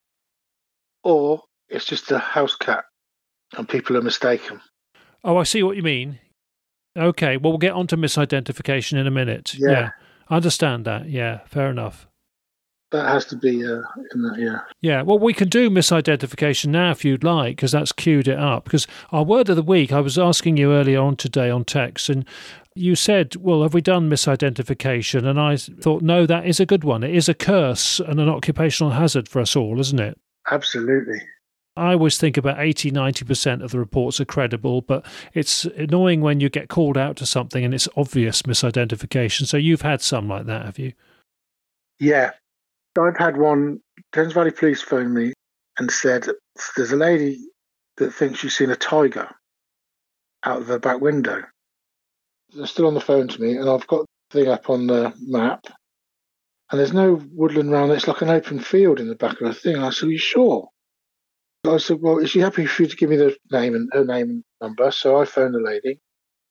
Or it's just a house cat and people are mistaken. Oh, I see what you mean. Okay, well, we'll get on to misidentification in a minute. Yeah. I understand that. Yeah, fair enough. That has to be in that, yeah. Yeah, well, we can do misidentification now if you'd like, because that's queued it up. Because our word of the week, I was asking you earlier on today on text, and you said, well, have we done misidentification? And I thought, no, that is a good one. It is a curse and an occupational hazard for us all, isn't it? Absolutely. I always think about 80, 90% of the reports are credible, but it's annoying when you get called out to something and it's obvious misidentification. So you've had some like that, have you? Yeah. I've had one. Thames Valley Police phoned me and said there's a lady that thinks she's seen a tiger out of her back window. They're still on the phone to me, and I've got the thing up on the map, and there's no woodland around it. It's like an open field in the back of the thing. And I said, "Are you sure?" I said, "Well, is she happy for you to give me the name and her name and number?" So I phoned the lady,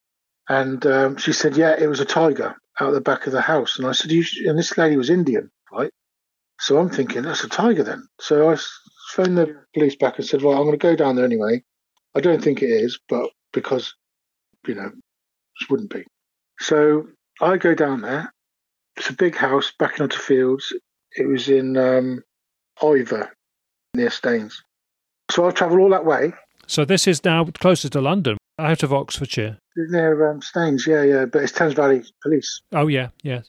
and she said, "Yeah, it was a tiger out the back of the house." And I said, and this lady was Indian, right? So I'm thinking, that's a tiger then. So I phoned the police back and said, well, I'm going to go down there anyway. I don't think it is, but because, it wouldn't be. So I go down there. It's a big house backing onto fields. It was in Ivor, near Staines. So I've travelled all that way. So this is now closer to London, out of Oxfordshire. Near Staines, yeah. But it's Thames Valley Police. Oh, yeah.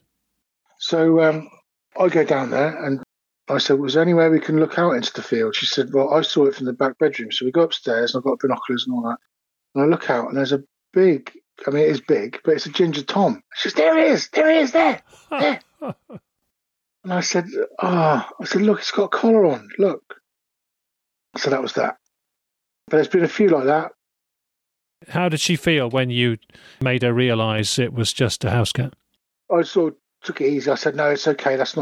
So I go down there and I said, was there anywhere we can look out into the field? She said, well, I saw it from the back bedroom. So we go upstairs and I've got binoculars and all that. And I look out and there's a big, it is big, but it's a ginger tom. She says, there he is, there. And I said, look, it's got a collar on, look. So that was that. But there's been a few like that. How did she feel when you made her realise it was just a house cat? I sort of took it easy. I said, no, it's okay. That's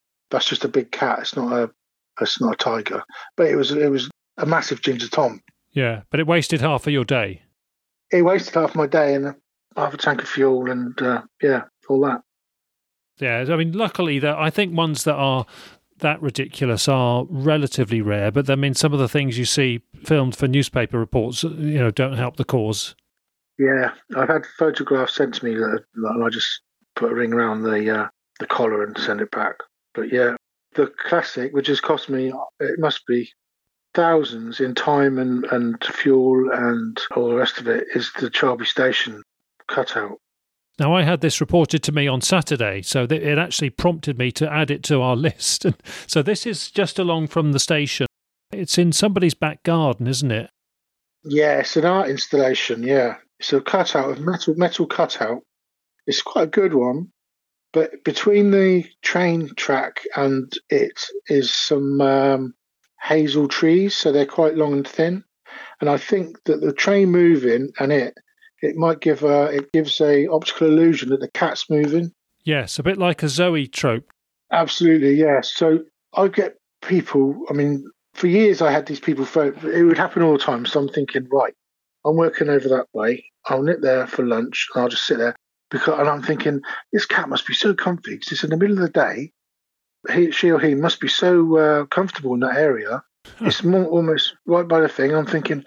just a big cat. It's not a tiger. But it was a massive ginger tom. Yeah, but it wasted half of your day. It wasted half my day and half a tank of fuel and, all that. Yeah, I mean, luckily, I think ones that are that ridiculous are relatively rare, but I mean, some of the things you see filmed for newspaper reports, don't help the cause. Yeah, I've had photographs sent to me and I just put a ring around the collar and send it back. But yeah, the classic, which has cost me, it must be thousands in time and fuel and all the rest of it, is the Charlby Station cutout. Now, I had this reported to me on Saturday, so it actually prompted me to add it to our list. So this is just along from the station. It's in somebody's back garden, isn't it? Yeah, it's an art installation, yeah. It's a cutout of metal cutout. It's quite a good one, but between the train track and it is some hazel trees, so they're quite long and thin. And I think that the train moving and it might gives a optical illusion that the cat's moving. Yes, a bit like a zoetrope. Absolutely, yeah. So I get people, I mean, for years I had these people phone, it would happen all the time. So I'm thinking, right, I'm working over that way. I'll nip there for lunch and I'll just sit there. And I'm thinking, this cat must be so comfy because it's in the middle of the day. She or he must be so comfortable in that area. It's almost right by the thing. I'm thinking,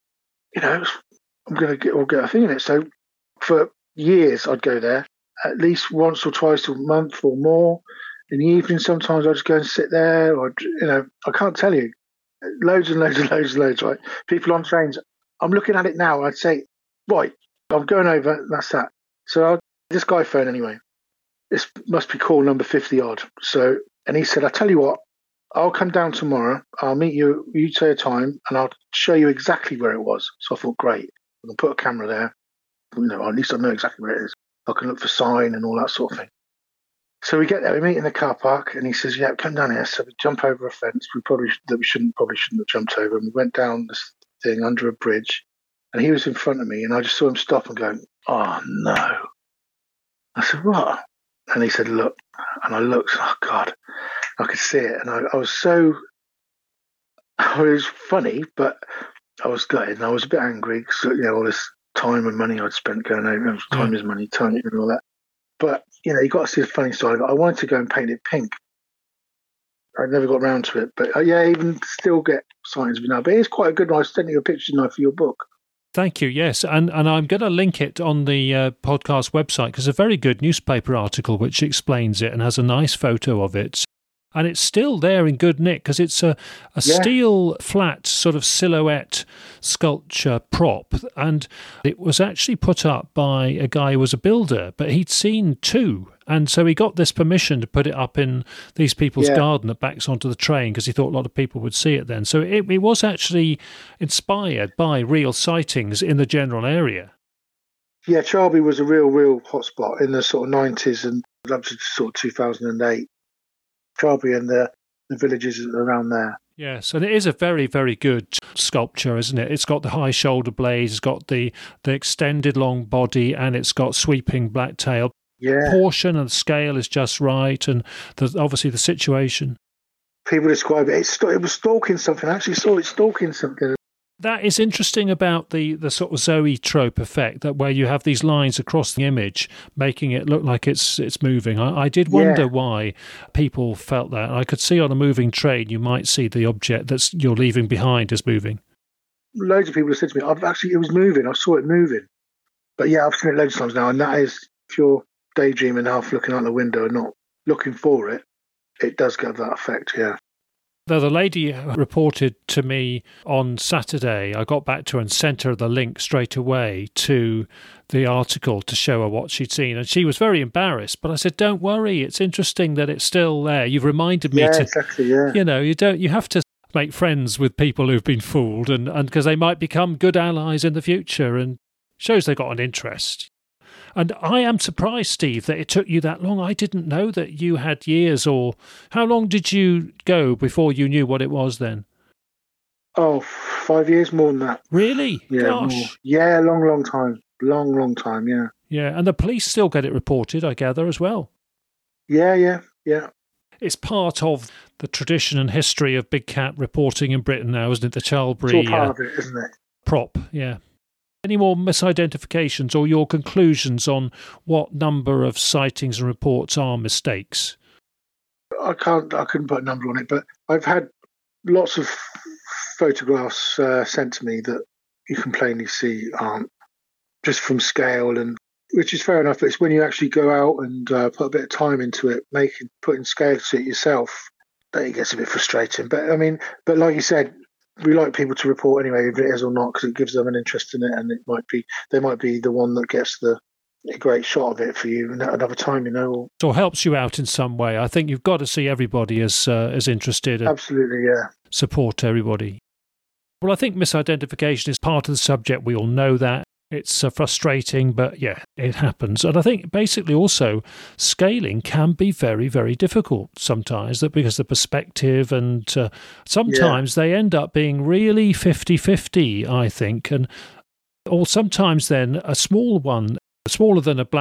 I'm going to get a thing in it. So for years, I'd go there at least once or twice a month or more. In the evening, sometimes I'd just go and sit there. Or, I can't tell you. Loads and loads and loads and loads, right? People on trains. I'm looking at it now. I'd say, right, I'm going over. That's that. So this guy phoned anyway. This must be call number 50 odd. So, and he said, I tell you what, I'll come down tomorrow. I'll meet you. You say a time, and I'll show you exactly where it was. So I thought, great. I can put a camera there. At least I know exactly where it is. I can look for sign and all that sort of thing. So we get there. We meet in the car park, and he says, "Yeah, come down here." So we jump over a fence. We shouldn't have jumped over. And we went down this thing under a bridge, and he was in front of me, and I just saw him stop and go, "Oh no!" I said, "What?" And he said, "Look." And I looked. Oh God, I could see it, and I was funny, but I was gutted, and I was a bit angry because all this time and money I'd spent going over. Time is money, time and all that. But you got to see the funny side of it. I wanted to go and paint it pink. I never got around to it, but even still get signs of it now. But it's quite a good one. I sent you a picture now for your book. Thank you. Yes, and I'm going to link it on the podcast website because it's a very good newspaper article which explains it and has a nice photo of it. And it's still there in good nick because it's a steel flat sort of silhouette sculpture prop. And it was actually put up by a guy who was a builder, but he'd seen two. And so he got this permission to put it up in these people's garden that backs onto the train because he thought a lot of people would see it then. So it was actually inspired by real sightings in the general area. Yeah, Charlby was a real hotspot in the sort of 90s and up to sort of 2008. Charlby and the villages around there. Yes, and it is a very, very good sculpture, isn't it? It's got the high shoulder blades, it's got the extended long body, and it's got sweeping black tail. Yeah. Portion and scale is just right, and obviously the situation. People describe it. It was stalking something. I actually saw it stalking something. That is interesting about the sort of zoetrope effect, that where you have these lines across the image, making it look like it's moving. I did wonder why people felt that. I could see on a moving train, you might see the object that you're leaving behind is moving. Loads of people have said to me, it was moving. I saw it moving. But yeah, I've seen it loads of times now, and that is, if you're daydreaming, half looking out the window and not looking for it, it does get that effect, yeah. The lady reported to me on Saturday. I got back to her and sent her the link straight away to the article to show her what she'd seen. And she was very embarrassed. But I said, don't worry. It's interesting that it's still there. You've reminded me to... Exactly, yeah. You have to make friends with people who've been fooled and because they might become good allies in the future, and shows they've got an interest. And I am surprised, Steve, that it took you that long. I didn't know that you had years, or how long did you go before you knew what it was then? Oh, 5 years, more than that. Really? Yeah, gosh. More. Yeah, long time. Long time, yeah. Yeah, and the police still get it reported, I gather, as well. Yeah. It's part of the tradition and history of big cat reporting in Britain now, isn't it? The Charlby it's all part of it, isn't it? prop, yeah. Any more misidentifications or your conclusions on what number of sightings and reports are mistakes? I couldn't put a number on it, but I've had lots of photographs sent to me that you can plainly see aren't, just from scale, and which is fair enough. But it's when you actually go out and put a bit of time into it, putting scale to it yourself, that it gets a bit frustrating. But I mean, like you said, we like people to report anyway, if it is or not, because it gives them an interest in it, and they might be the one that gets a great shot of it for you another time, or helps you out in some way. I think you've got to see everybody as interested. Absolutely, yeah. Support everybody. Well, I think misidentification is part of the subject. We all know that. It's frustrating, but yeah, it happens. And I think basically also scaling can be very, very difficult sometimes, because the perspective, and sometimes they end up being really 50-50, I think. Or sometimes then a small one, smaller than an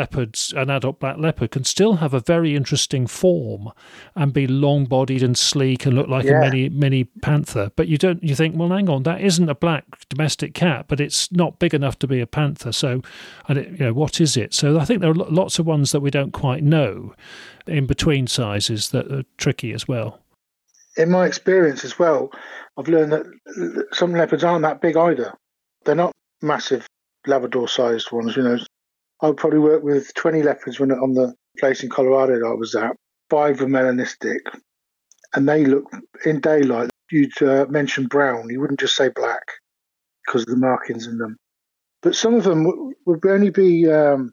adult black leopard, can still have a very interesting form and be long-bodied and sleek and look like a mini panther. But you think, well, hang on, that isn't a black domestic cat, but it's not big enough to be a panther. So, what is it? So I think there are lots of ones that we don't quite know in between sizes that are tricky as well. In my experience as well, I've learned that some leopards aren't that big either. They're not massive Labrador-sized ones, I would probably work with 20 leopards on the place in Colorado that I was at. 5 were melanistic, and they look, in daylight, you'd mention brown. You wouldn't just say black because of the markings in them. But some of them would only be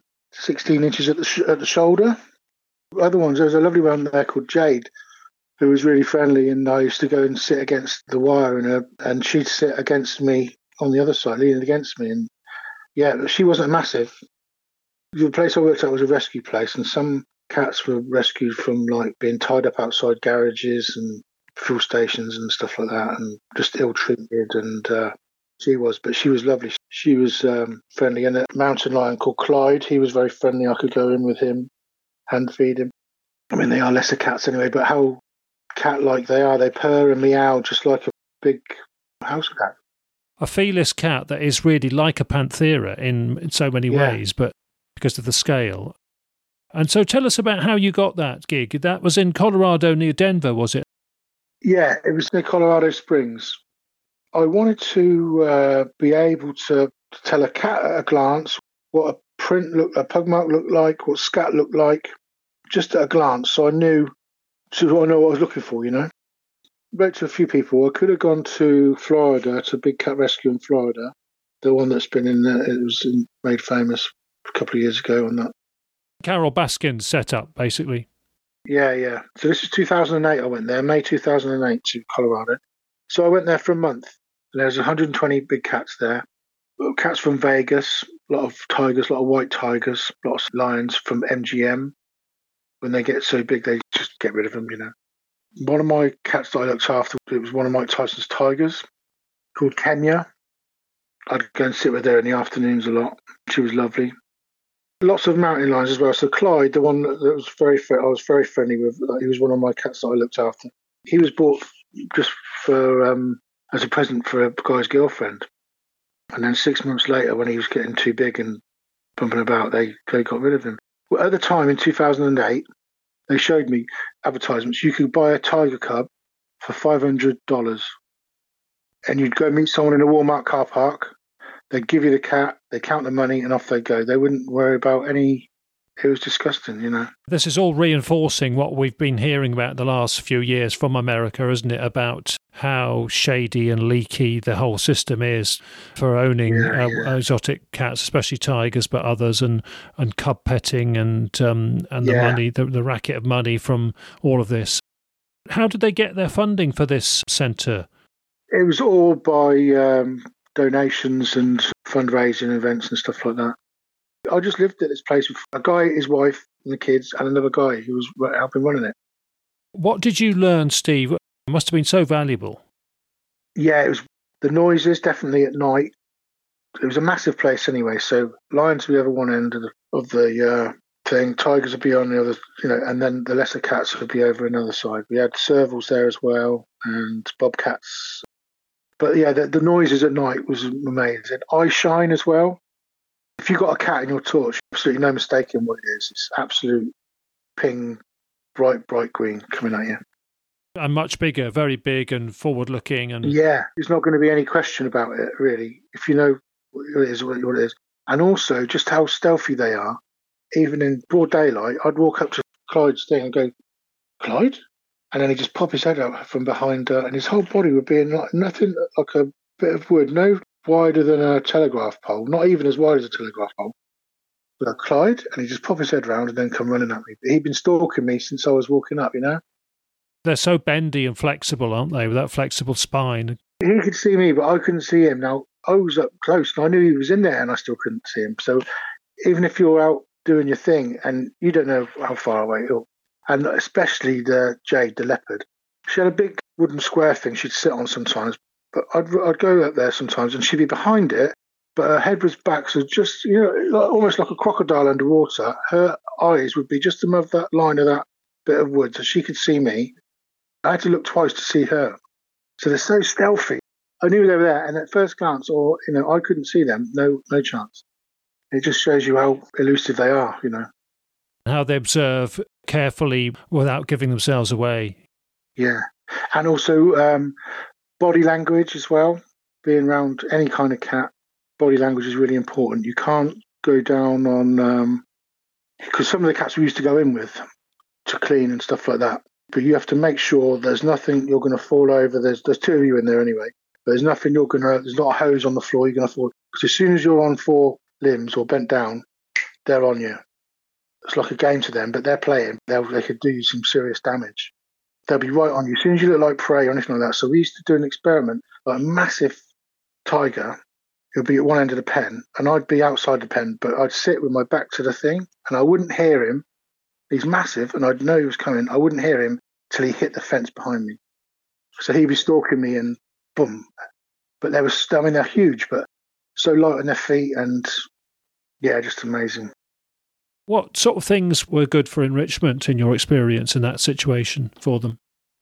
16 inches at the shoulder. Other ones, there was a lovely one there called Jade, who was really friendly, and I used to go and sit against the wire, and she'd sit against me on the other side, leaning against me. And yeah, she wasn't massive. The place I worked at was a rescue place, and some cats were rescued from being tied up outside garages and fuel stations and stuff like that, and just ill-treated. And she was lovely. She was friendly. And a mountain lion called Clyde, he was very friendly. I could go in with him, hand feed him. I mean, they are lesser cats anyway, but how cat-like they are. They purr and meow just like a big house cat. A felis cat that is really like a panthera in so many ways, but because of the scale. And so tell us about how you got that gig. That was in Colorado near Denver, was it? Yeah, it was near Colorado Springs. I wanted to be able to tell a cat at a glance what a pug mark looked like, what scat looked like, just at a glance. So I know what I was looking for, Wrote to a few people. I could have gone to Florida, to Big Cat Rescue in Florida, the one that's been made famous a couple of years ago on that. Carol Baskin's set up, basically. Yeah. So this is 2008 I went there, May 2008 to Colorado. So I went there for a month. And there's 120 big cats there. Cats from Vegas, a lot of tigers, a lot of white tigers, lots of lions from MGM. When they get so big, they just get rid of them, One of my cats that I looked after, it was one of Mike Tyson's tigers called Kenya. I'd go and sit with her in the afternoons a lot. She was lovely. Lots of mountain lions as well. So Clyde, the one that was I was very friendly with, he was one of my cats that I looked after. He was bought just for as a present for a guy's girlfriend. And then 6 months later, when he was getting too big and bumping about, they got rid of him. Well, at the time, in 2008, they showed me advertisements. You could buy a tiger cub for $500. And you'd go meet someone in a Walmart car park. They'd give you the cat, they count the money, and off they go. They wouldn't worry about it was disgusting, This is all reinforcing what we've been hearing about the last few years from America, isn't it? About how shady and leaky the whole system is for owning exotic cats, especially tigers, but others, and cub petting and the money, the racket of money from all of this. How did they get their funding for this centre? It was all by donations and fundraising events and stuff like that. I just lived at this place with a guy, his wife, and the kids, and another guy who was helping running it. What did you learn, Steve? It must have been so valuable. Yeah, it was the noises, definitely at night. It was a massive place anyway, so lions would be over one end of the thing, tigers would be on the other, and then the lesser cats would be over another side. We had servals there as well, and bobcats. But yeah, the noises at night was amazing. Eye shine as well. If you've got a cat in your torch, absolutely no mistaking what it is. It's absolute ping, bright green coming at you. And much bigger, very big and forward-looking. And yeah, there's not going to be any question about it, really, if you know what it is. And also, just how stealthy they are. Even in broad daylight, I'd walk up to Clyde's thing and go, "Clyde?" And then he'd just pop his head out from behind, and his whole body would be in nothing like a bit of wood, no wider than a telegraph pole, not even as wide as a telegraph pole. But Clyde, and he'd just pop his head round and then come running at me. But he'd been stalking me since I was walking up, you know? They're so bendy and flexible, aren't they, with that flexible spine? He could see me, but I couldn't see him. Now, I was up close, and I knew he was in there, and I still couldn't see him. So even if you're out doing your thing, and you don't know how far away it'll, and especially the Jade, the leopard, she had a big wooden square thing she'd sit on sometimes, but I'd go up there sometimes, and she'd be behind it, but her head was back, so just, you know, almost like a crocodile underwater. Her eyes would be just above that line of that bit of wood, so she could see me. I had to look twice to see her. So they're so stealthy. I knew they were there, and at first glance, or I couldn't see them. No chance. It just shows you how elusive they are, you know. How they observe carefully without giving themselves away. Yeah, and also body language as well. Being around any kind of cat, body language is really important. You can't go down on because some of the cats we used to go in with to clean and stuff like that. But you have to make sure there's nothing you're going to fall over. There's two of you in there anyway. But there's nothing there's not a hose on the floor you're going to fall. Because as soon as you're on four limbs or bent down, they're on you. It's like a game to them, but they're playing. They could do you some serious damage. They'll be right on you. As soon as you look like prey or anything like that. So we used to do an experiment, like a massive tiger. He'll be at one end of the pen, and I'd be outside the pen, but I'd sit with my back to the thing, and I wouldn't hear him. He's massive, and I'd know he was coming. I wouldn't hear him till he hit the fence behind me. So he'd be stalking me, and boom. But they're huge, but so light on their feet, and yeah, just amazing. What sort of things were good for enrichment in your experience in that situation for them?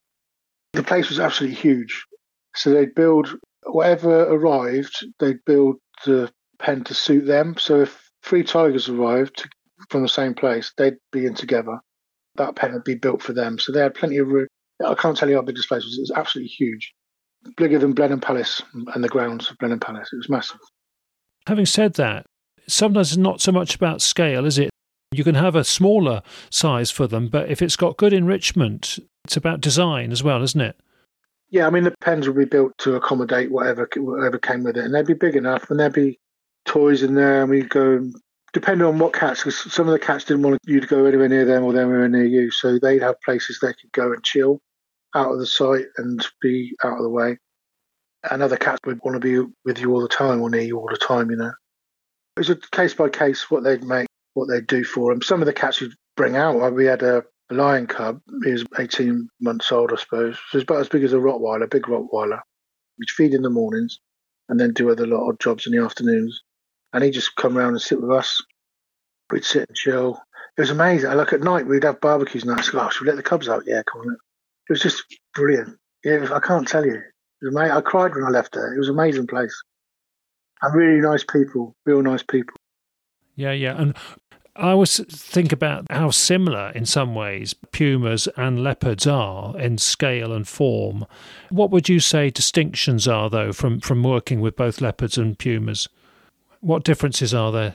The place was absolutely huge. So they'd build, whatever arrived, they'd build the pen to suit them. So if 3 tigers arrived from the same place, they'd be in together. That pen would be built for them. So they had plenty of room. I can't tell you how big this place was. It was absolutely huge. Bigger than Blenheim Palace and the grounds of Blenheim Palace. It was massive. Having said that, sometimes it's not so much about scale, is it? You can have a smaller size for them, but if it's got good enrichment, it's about design as well, isn't it? Yeah, I mean, the pens would be built to accommodate whatever came with it, and they'd be big enough, and there'd be toys in there, and we'd go, depending on what cats, because some of the cats didn't want you to go anywhere near them or they were near you, so they'd have places they could go and chill out of the sight and be out of the way. And other cats would want to be with you all the time or near you all the time, you know. It was a case by case what they'd make, what they'd do for them. Some of the cats you'd bring out, we had a lion cub. He was 18 months old, I suppose. So it's about as big as a Rottweiler, a big Rottweiler. We'd feed in the mornings and then do other odd jobs in the afternoons. And he'd just come around and sit with us. We'd sit and chill. It was amazing. Like at night, we'd have barbecues and I'd say, "Oh, should we let the cubs out?" Yeah, come on. It was just brilliant. Yeah, I can't tell you. It was amazing. I cried when I left there. It was an amazing place. And really nice people, real nice people. Yeah. And I always think about how similar, in some ways, pumas and leopards are in scale and form. What would you say distinctions are, though, from working with both leopards and pumas? What differences are there?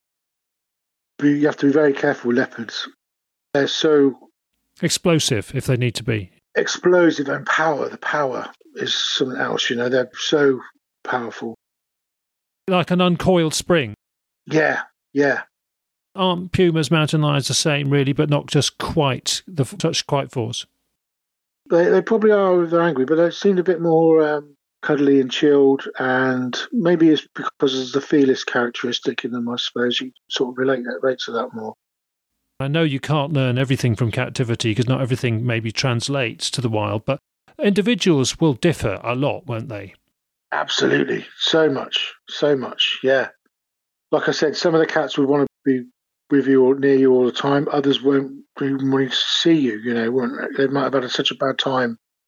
You have to be very careful with leopards. They're so explosive, if they need to be. Explosive, and power. The power is something else, you know. They're so powerful. Like an uncoiled spring. Yeah. Aren't pumas, mountain lions the same, really, but not just quite such force? They probably are if they're angry, but they seem a bit more cuddly and chilled, and maybe it's because of the fearless characteristic in them, I suppose. You sort of relate to that more. I know you can't learn everything from captivity because not everything maybe translates to the wild, but individuals will differ a lot, won't they? Absolutely. So much, yeah. Like I said, some of the cats would want to be with you or near you all the time. Others won't even want to see you, you know. They might have had such a bad time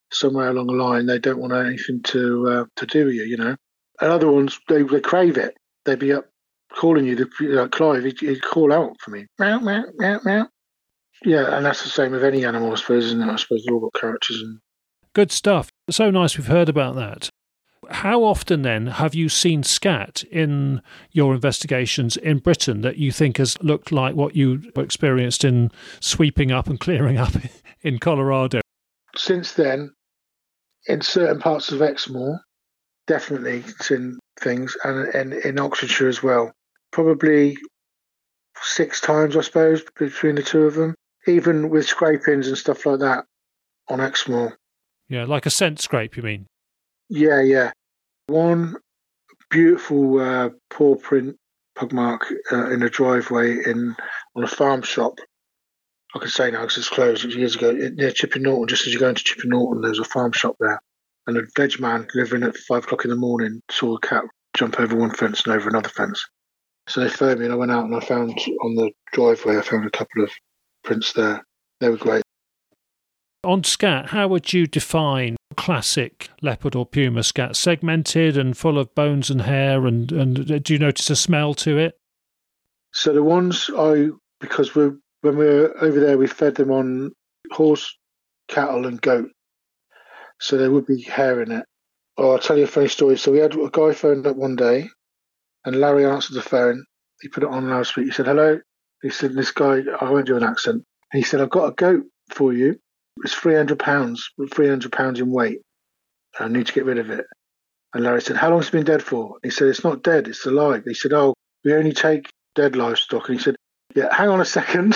somewhere along the line they don't want anything to do with you, you know. And other ones, they crave it. They'd be up calling you, like Clive, he'd call out for me. Meow, meow, meow, meow. Yeah, and that's the same with any animal, I suppose, isn't it? I suppose they've all got characters. Good stuff. So nice we've heard about that. How often then have you seen scat in your investigations in Britain that you think has looked like what you experienced in sweeping up and clearing up in Colorado? Since then, in certain parts of Exmoor, definitely seen things, and in Oxfordshire as well. Probably 6 times, I suppose, between the two of them. Even with scrapings and stuff like that on Exmoor. Yeah, like a scent scrape, you mean? Yeah. One beautiful paw print pug mark in a driveway on a farm shop. I can say now because it's closed. It was years ago near Chipping Norton. Just as you go into Chipping Norton, there's a farm shop there. And a veg man delivering at 5 o'clock in the morning saw a cat jump over one fence and over another fence. So they phoned me and I went out and I found on the driveway, I found a couple of prints there. They were great. On scat, how would you define classic leopard or puma scat? Segmented and full of bones and hair, and do you notice a smell to it? So the ones because when we were over there, we fed them on horse, cattle and goat. So there would be hair in it. Oh, I'll tell you a funny story. So we had a guy phoned up one day and Larry answered the phone. He put it on loudspeaker. He said, hello. He said, this guy, I won't do an accent. And he said, I've got a goat for you. It's £300, 300 pounds in weight. I need to get rid of it. And Larry said, how long has it been dead for? He said, it's not dead, it's alive. He said, oh, we only take dead livestock. And he said, yeah, hang on a second.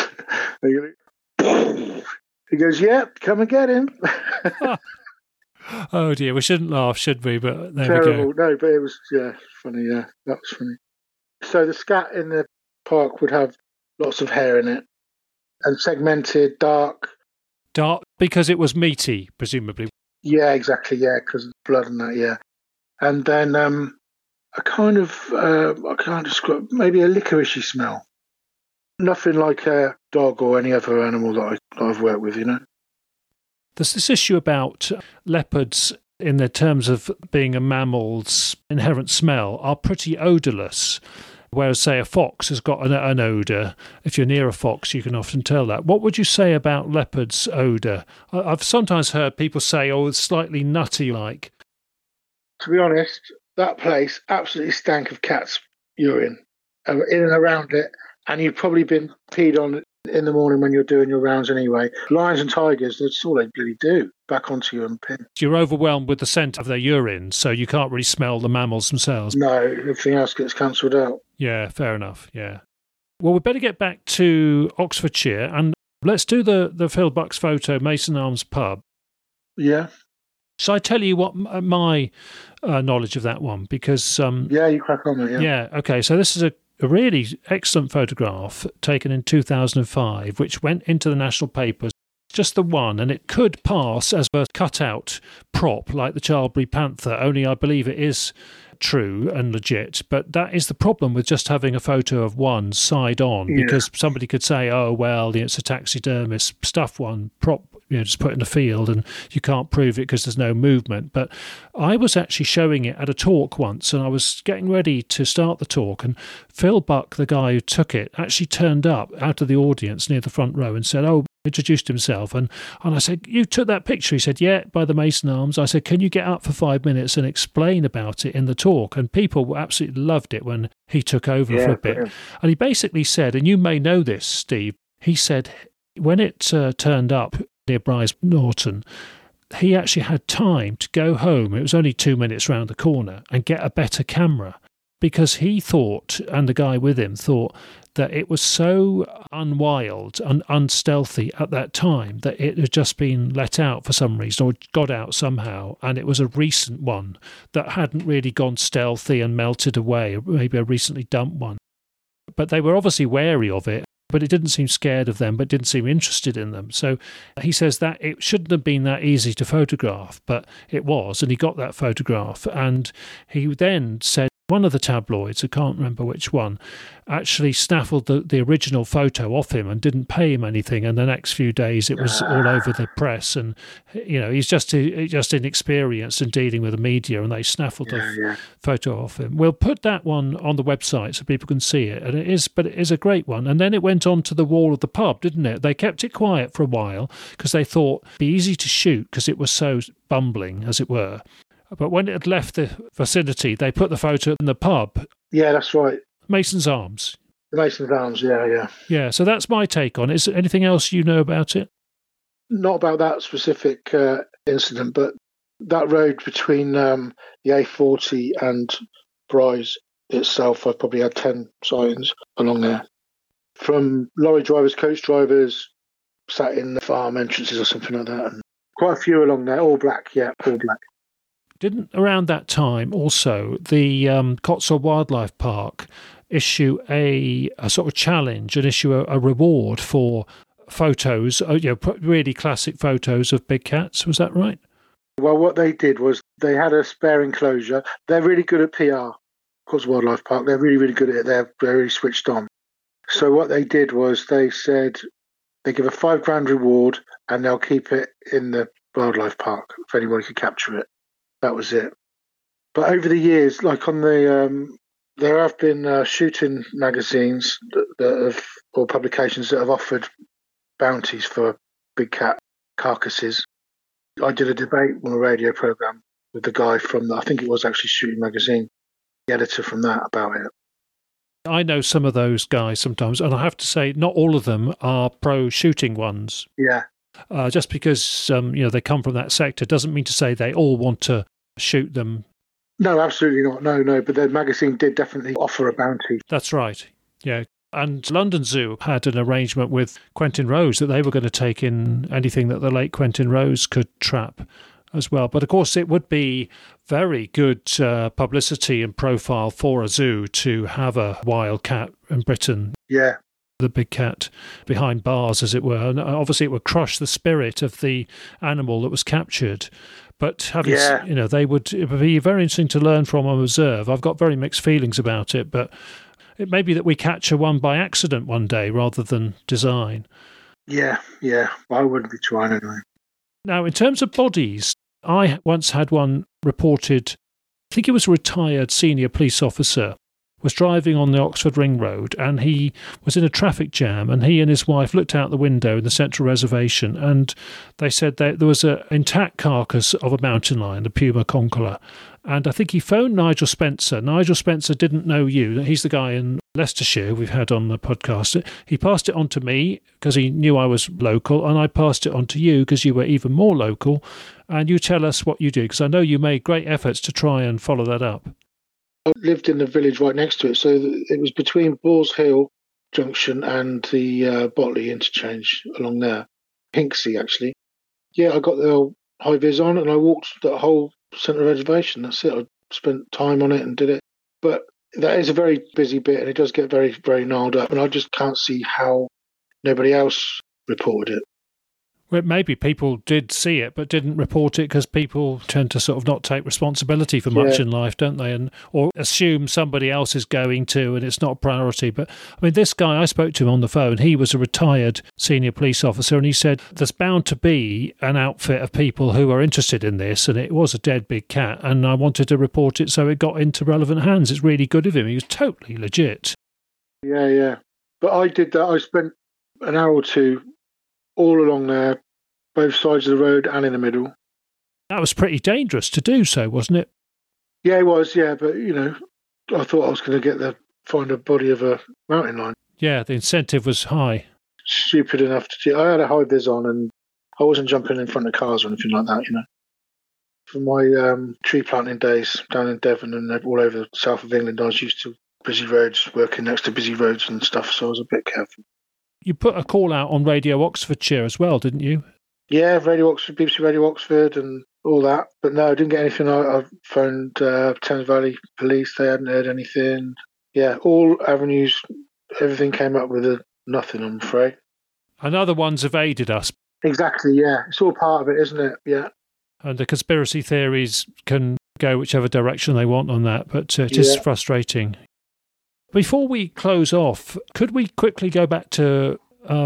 He goes, yeah, come and get him. Oh dear, we shouldn't laugh, should we? But there Terrible. we go. No, but it was, funny, that was funny. So the scat in the park would have lots of hair in it and segmented, dark. Dark, because it was meaty, presumably. Yeah, exactly, because of blood and that, yeah. And then a kind of, I can't describe, maybe a licoricey smell. Nothing like a dog or any other animal that I've worked with, you know. There's this issue about leopards in the terms of being a mammal's inherent smell are pretty odourless, whereas, say, a fox has got an odour. If you're near a fox, you can often tell that. What would you say about leopards' odour? I've sometimes heard people say, oh, it's slightly nutty-like. To be honest, that place absolutely stank of cat's urine in and around it, and you've probably been peed on in the morning when you're doing your rounds anyway. Lions and tigers, that's all they bloody do. Back onto you and pin. You're overwhelmed with the scent of their urine, so you can't really smell the mammals themselves. No, everything else gets cancelled out. Yeah, fair enough, yeah. Well, we'd better get back to Oxfordshire, and let's do the Phil Bucks photo, Mason Arms pub. Yeah. Shall I tell you what my knowledge of that one? Because yeah, you crack on with it, yeah. Okay, so this is a really excellent photograph taken in 2005, which went into the national papers. Just the one, and it could pass as a cutout prop like the Charlbury Panther, only I believe it is true and legit. But that is the problem with just having a photo of one side on, because somebody could say, oh, well, it's a taxidermist stuff one, prop, just put in the field, and you can't prove it because there's no movement. But I was actually showing it at a talk once, and I was getting ready to start the talk, and Phil Buck, the guy who took it, actually turned up out of the audience near the front row and said, oh, introduced himself, and I said, you took that picture? He said, yeah, by the Mason Arms. I said, can you get up for 5 minutes and explain about it in the talk? And people absolutely loved it when he took over for a bit. Yeah. And he basically said, and you may know this, Steve, he said when it turned up near Brize Norton, he actually had time to go home. It was only 2 minutes round the corner, and get a better camera, because he thought, and the guy with him thought, that it was so unwild and unstealthy at that time that it had just been let out for some reason, or got out somehow, and it was a recent one that hadn't really gone stealthy and melted away, maybe a recently dumped one. But they were obviously wary of it, but it didn't seem scared of them, but didn't seem interested in them. So he says that it shouldn't have been that easy to photograph, but it was, and he got that photograph. And he then said, one of the tabloids, I can't remember which one, actually snaffled the original photo off him and didn't pay him anything. And the next few days it was all over the press. And, he's just inexperienced in dealing with the media, and they snaffled the photo off him. We'll put that one on the website so people can see it. And it is a great one. And then it went on to the wall of the pub, didn't it? They kept it quiet for a while because they thought it'd be easy to shoot because it was so bumbling, as it were. But when it had left the vicinity, they put the photo in the pub. Yeah, that's right. Mason's Arms. The Mason's Arms, yeah. Yeah, so that's my take on it. Is there anything else you know about it? Not about that specific incident, but that road between the A40 and Bryce itself, I've probably had 10 sightings along there. From lorry drivers, coach drivers, sat in the farm entrances or something like that. And quite a few along there, all black, all black. Didn't around that time also the Cotswold Wildlife Park issue a sort of challenge and issue a reward for photos, really classic photos of big cats? Was that right? Well, what they did was they had a spare enclosure. They're really good at PR, Cotswold Wildlife Park. They're really, really good at it. They're very switched on. So what they did was they said they give a $5,000 reward and they'll keep it in the wildlife park if anyone could capture it. That was it. But over the years, like on the, there have been shooting magazines or publications that have offered bounties for big cat carcasses. I did a debate on a radio program with the guy from, I think it was actually Shooting Magazine, the editor from that, about it. I know some of those guys sometimes, and I have to say, not all of them are pro-shooting ones. Yeah. Just because they come from that sector doesn't mean to say they all want to shoot them. No, absolutely not. No. But the magazine did definitely offer a bounty. That's right. Yeah. And London Zoo had an arrangement with Quentin Rose that they were going to take in anything that the late Quentin Rose could trap as well. But of course, it would be very good publicity and profile for a zoo to have a wild cat in Britain. Yeah. The big cat behind bars, as it were. And obviously, it would crush the spirit of the animal that was captured. But having, it would be very interesting to learn from and observe. I've got very mixed feelings about it, but it may be that we capture one by accident one day rather than design. Yeah. I wouldn't be trying anyway. Now, in terms of bodies, I once had one reported, I think it was a retired senior police officer, was driving on the Oxford Ring Road and he was in a traffic jam, and he and his wife looked out the window in the central reservation and they said that there was an intact carcass of a mountain lion, the Puma concolor. And I think he phoned Nigel Spencer. Nigel Spencer didn't know you. He's the guy in Leicestershire we've had on the podcast. He passed it on to me because he knew I was local, and I passed it on to you because you were even more local. And you tell us what you do, because I know you made great efforts to try and follow that up. I lived in the village right next to it, so it was between Balls Hill Junction and the Botley interchange along there. Hinksey, actually. Yeah, I got the high vis on and I walked the whole centre reservation. That's it. I spent time on it and did it. But that is a very busy bit and it does get very, very gnarled up, and I just can't see how nobody else reported it. Well, maybe people did see it but didn't report it because people tend to sort of not take responsibility for much in life, don't they? Or assume somebody else is going to and it's not a priority. But, I mean, this guy, I spoke to him on the phone. He was a retired senior police officer and he said there's bound to be an outfit of people who are interested in this, and it was a dead big cat, and I wanted to report it so it got into relevant hands. It's really good of him. He was totally legit. Yeah. But I did that. I spent an hour or two all along there, both sides of the road and in the middle. That was pretty dangerous to do so, wasn't it? Yeah, it was, yeah. But, I thought I was going to find a body of a mountain lion. Yeah, the incentive was high. Stupid enough to do. I had a high vis on and I wasn't jumping in front of cars or anything like that, From my tree planting days down in Devon and all over the south of England, I was used to busy roads, working next to busy roads and stuff, so I was a bit careful. You put a call out on Radio Oxfordshire as well, didn't you? Yeah, Radio Oxford, BBC Radio Oxford and all that. But no, I didn't get anything. I phoned Thames Valley Police. They hadn't heard anything. Yeah, all avenues, everything came up with nothing, I'm afraid. And other ones evaded us. Exactly, yeah. It's all part of it, isn't it? Yeah. And the conspiracy theories can go whichever direction they want on that, but it is frustrating. Before we close off, could we quickly go back to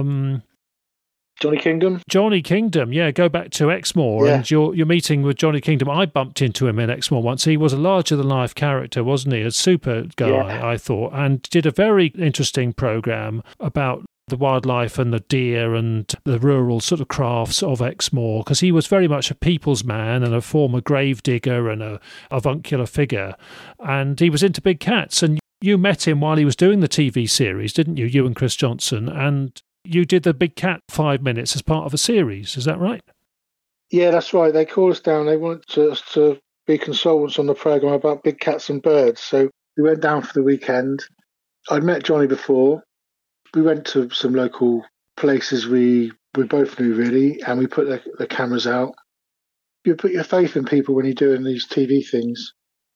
Johnny Kingdom? Johnny Kingdom, go back to Exmoor and your meeting with Johnny Kingdom. I bumped into him in Exmoor once. He was a larger-than-life character, wasn't he? A super guy, I thought, and did a very interesting programme about the wildlife and the deer and the rural sort of crafts of Exmoor, because he was very much a people's man and a former gravedigger and a avuncular figure, and he was into big cats. And you met him while he was doing the TV series, didn't you? You and Chris Johnson, and you did the big cat 5 minutes as part of a series. Is that right? Yeah, that's right. They called us down. They wanted us to be consultants on the programme about big cats and birds. So we went down for the weekend. I'd met Johnny before. We went to some local places we both knew, really, and we put the cameras out. You put your faith in people when you're doing these TV things.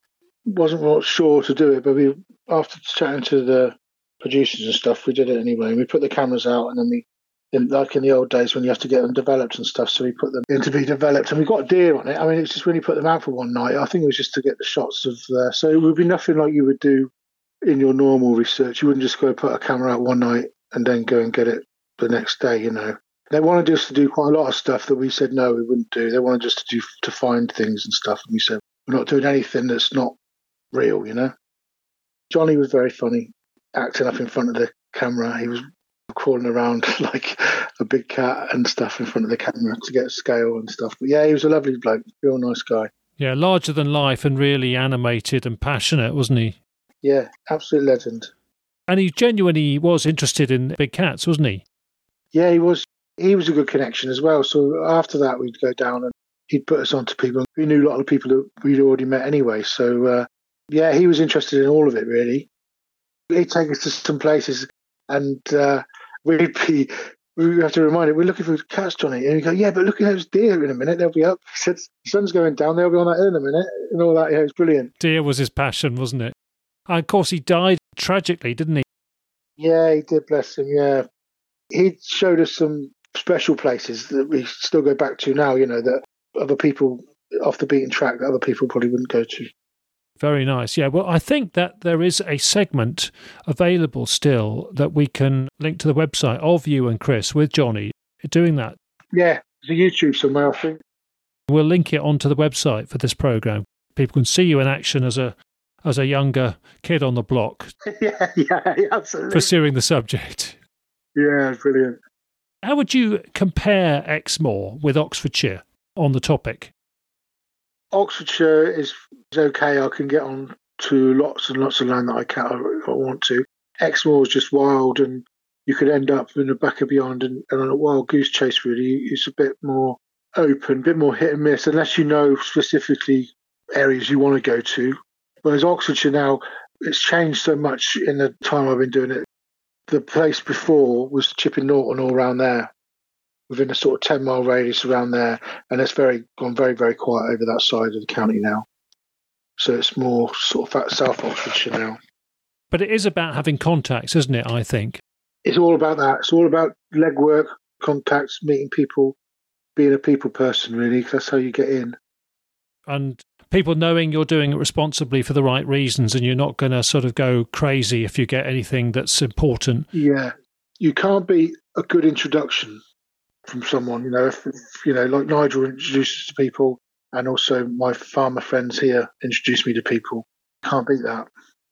Wasn't really sure to do it, but after chatting to the producers and stuff, we did it anyway. And we put the cameras out, and then like in the old days when you have to get them developed and stuff, so we put them in to be developed, and we got deer on it. I mean, it's just when you put them out for one night, I think it was just to get the shots of so it would be nothing like you would do in your normal research. You wouldn't just go put a camera out one night and then go and get it the next day, you know. They wanted us to do quite a lot of stuff that we said no, we wouldn't do. They wanted us to find things and stuff, and we said we're not doing anything that's not real, you know. Johnny was very funny, acting up in front of the camera. He was crawling around like a big cat and stuff in front of the camera to get a scale and stuff. But yeah, he was a lovely bloke, real nice guy. Yeah, larger than life and really animated and passionate, wasn't he? Yeah, absolute legend. And he genuinely was interested in big cats, wasn't he? Yeah, he was. He was a good connection as well. So after that, we'd go down and he'd put us on to people. We knew a lot of people that we'd already met anyway. So, yeah, he was interested in all of it, really. He'd take us to some places and we'd have to remind him, we're looking for cats, Johnny. And he'd go, yeah, but look at those deer in a minute. They'll be up. He said, the sun's going down. They'll be on that hill in a minute. And all that. Yeah, it was brilliant. Deer was his passion, wasn't it? And of course, he died tragically, didn't he? Yeah, he did, bless him, yeah. He showed us some special places that we still go back to now, you know, that other people off the beaten track that other people probably wouldn't go to. Very nice. Yeah, well, I think that there is a segment available still that we can link to the website of you and Chris with Johnny doing that. Yeah, there's a YouTube somewhere, I think. We'll link it onto the website for this programme. People can see you in action as a younger kid on the block. yeah, absolutely. Pursuing the subject. Yeah, brilliant. How would you compare Exmoor with Oxfordshire on the topic? Oxfordshire is okay. I can get on to lots and lots of land that I want to. Exmoor is just wild, and you could end up in the back of beyond and on a wild goose chase, really. It's a bit more open, a bit more hit and miss, unless you know specifically areas you want to go to. Whereas Oxfordshire now, it's changed so much in the time I've been doing it. The place before was Chipping Norton, all around there, within a sort of 10-mile radius around there, and it's gone very, very quiet over that side of the county now. So it's more sort of South Oxfordshire now. But it is about having contacts, isn't it, I think? It's all about that. It's all about legwork, contacts, meeting people, being a people person, really. That's how you get in. And people knowing you're doing it responsibly for the right reasons, and you're not going to sort of go crazy if you get anything that's important. Yeah. You can't beat a good introduction from someone, you know, if like Nigel introduces to people, and also my farmer friends here introduce me to people. Can't beat that.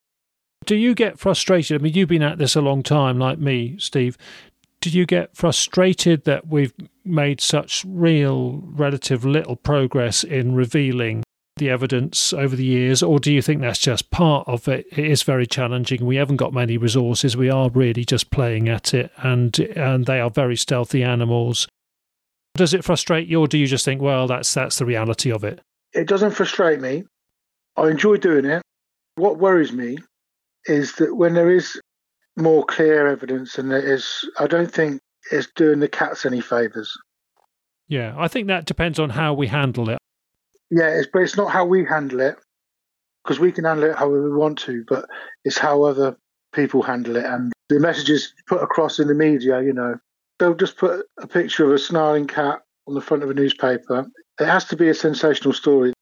Do you get frustrated? I mean, you've been at this a long time, like me, Steve. Do you get frustrated that we've made such real, relative little progress in revealing the evidence over the years, or do you think that's just part of it? It is very challenging. We haven't got many resources. We are really just playing at it, and they are very stealthy animals. Does it frustrate you, or do you just think, well, that's the reality of it? It doesn't frustrate me. I enjoy doing it. What worries me is that when there is more clear evidence than there is, I don't think it's doing the cats any favours. Yeah, I think that depends on how we handle it. Yeah, but it's not how we handle it, because we can handle it however we want to, but it's how other people handle it. And the messages put across in the media, you know, they'll just put a picture of a snarling cat on the front of a newspaper. It has to be a sensational story.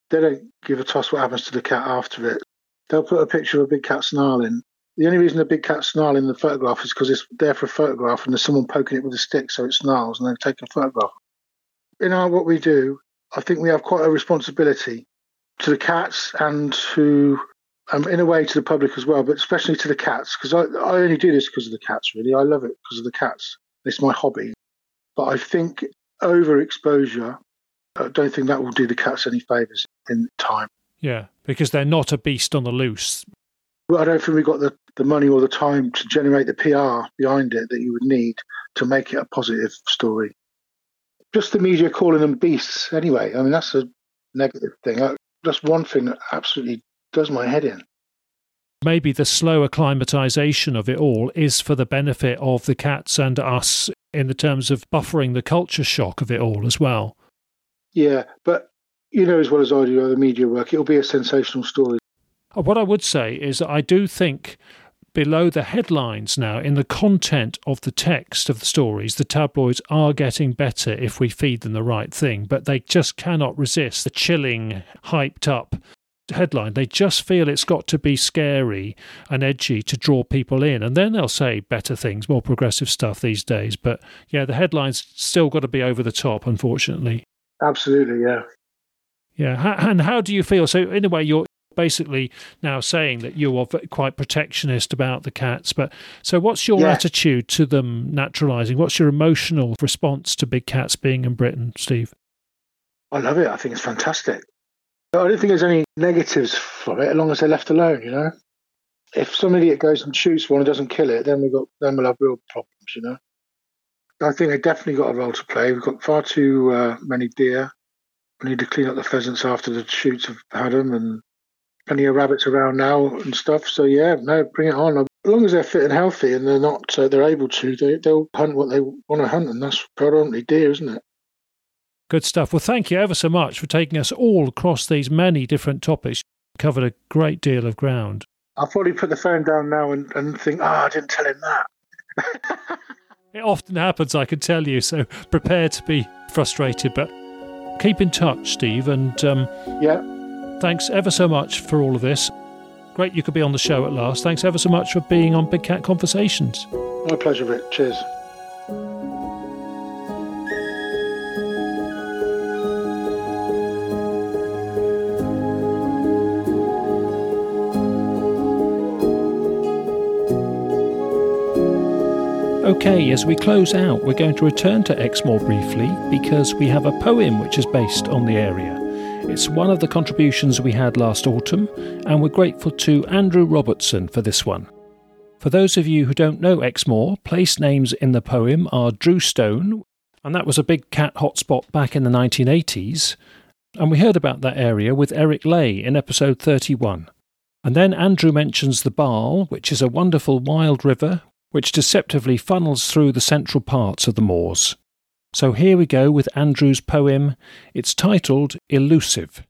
they don't give a toss what happens to the cat after it. They'll put a picture of a big cat snarling. The only reason the big cat's snarling in the photograph is because it's there for a photograph and there's someone poking it with a stick so it snarls and they've taken a photograph. In what we do, I think we have quite a responsibility to the cats and to, in a way, to the public as well, but especially to the cats, because I only do this because of the cats, really. I love it because of the cats. It's my hobby. But I think overexposure, I don't think that will do the cats any favours in time. Yeah, because they're not a beast on the loose. Well, I don't think we've got the money or the time to generate the PR behind it that you would need to make it a positive story. Just the media calling them beasts anyway. I mean, that's a negative thing. That's one thing that absolutely does my head in. Maybe the slow acclimatisation of it all is for the benefit of the cats and us in the terms of buffering the culture shock of it all as well. Yeah, but you know as well as I do the media work, it'll be a sensational story. What I would say is that I do think below the headlines now, in the content of the text of the stories, the tabloids are getting better if we feed them the right thing, but they just cannot resist the chilling, hyped up headline. They just feel it's got to be scary and edgy to draw people in, and then they'll say better things, more progressive stuff these days. But yeah, the headlines still got to be over the top, unfortunately. Absolutely, yeah. Yeah, and how do you feel? So in a way, you're basically now saying that you are quite protectionist about the cats, but so what's your attitude to them naturalising? What's your emotional response to big cats being in Britain, Steve? I love it. I think it's fantastic. I don't think there's any negatives from it as long as they're left alone, you know. If some idiot goes and shoots one and doesn't kill it, then we'll have real problems, you know. I think they definitely got a role to play. We've got far too many deer. We need to clean up the pheasants after the shoots have had them, and plenty of rabbits around now and stuff. So yeah, no, bring it on. As long as they're fit and healthy and they're not, they're able to, they'll hunt what they want to hunt, and that's predominantly deer, isn't it? Good stuff. Well, thank you ever so much for taking us all across these many different topics. You covered a great deal of ground. I'll probably put the phone down now and think, I didn't tell him that. It often happens, I can tell you, so prepare to be frustrated, but keep in touch, Steve, and thanks ever so much for all of this. Great you could be on the show at last. Thanks ever so much for being on Big Cat Conversations. My pleasure, Rick. Cheers. Okay, as we close out, we're going to return to Exmoor briefly because we have a poem which is based on the area. It's one of the contributions we had last autumn, and we're grateful to Andrew Robertson for this one. For those of you who don't know Exmoor, place names in the poem are Drewstone, and that was a big cat hotspot back in the 1980s, and we heard about that area with Eric Lay in episode 31. And then Andrew mentions the Barle, which is a wonderful wild river which deceptively funnels through the central parts of the moors. So here we go with Andrew's poem. It's titled Elusive.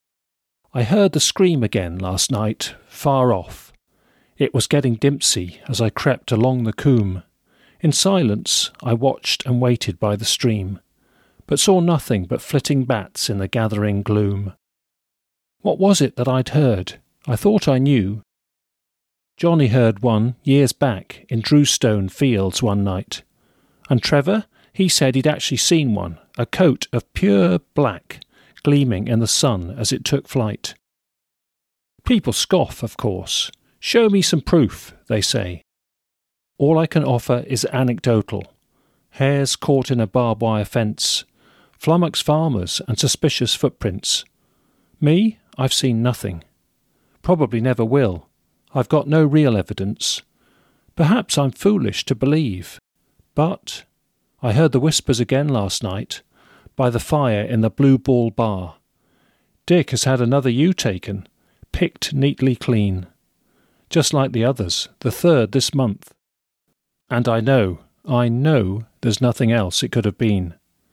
I heard the scream again last night, far off. It was getting dimpsy as I crept along the coombe. In silence I watched and waited by the stream, but saw nothing but flitting bats in the gathering gloom. What was it that I'd heard? I thought I knew. Johnny heard one years back in Drewstone Fields one night. And Trevor, he said he'd actually seen one, a coat of pure black, gleaming in the sun as it took flight. People scoff, of course. Show me some proof, they say. All I can offer is anecdotal. Hares caught in a barbed wire fence, flummoxed farmers and suspicious footprints. Me, I've seen nothing. Probably never will. I've got no real evidence. Perhaps I'm foolish to believe. But I heard the whispers again last night, by the fire in the Blue Ball bar. Dick has had another ewe taken, picked neatly clean. Just like the others, the third this month. And I know there's nothing else it could have been.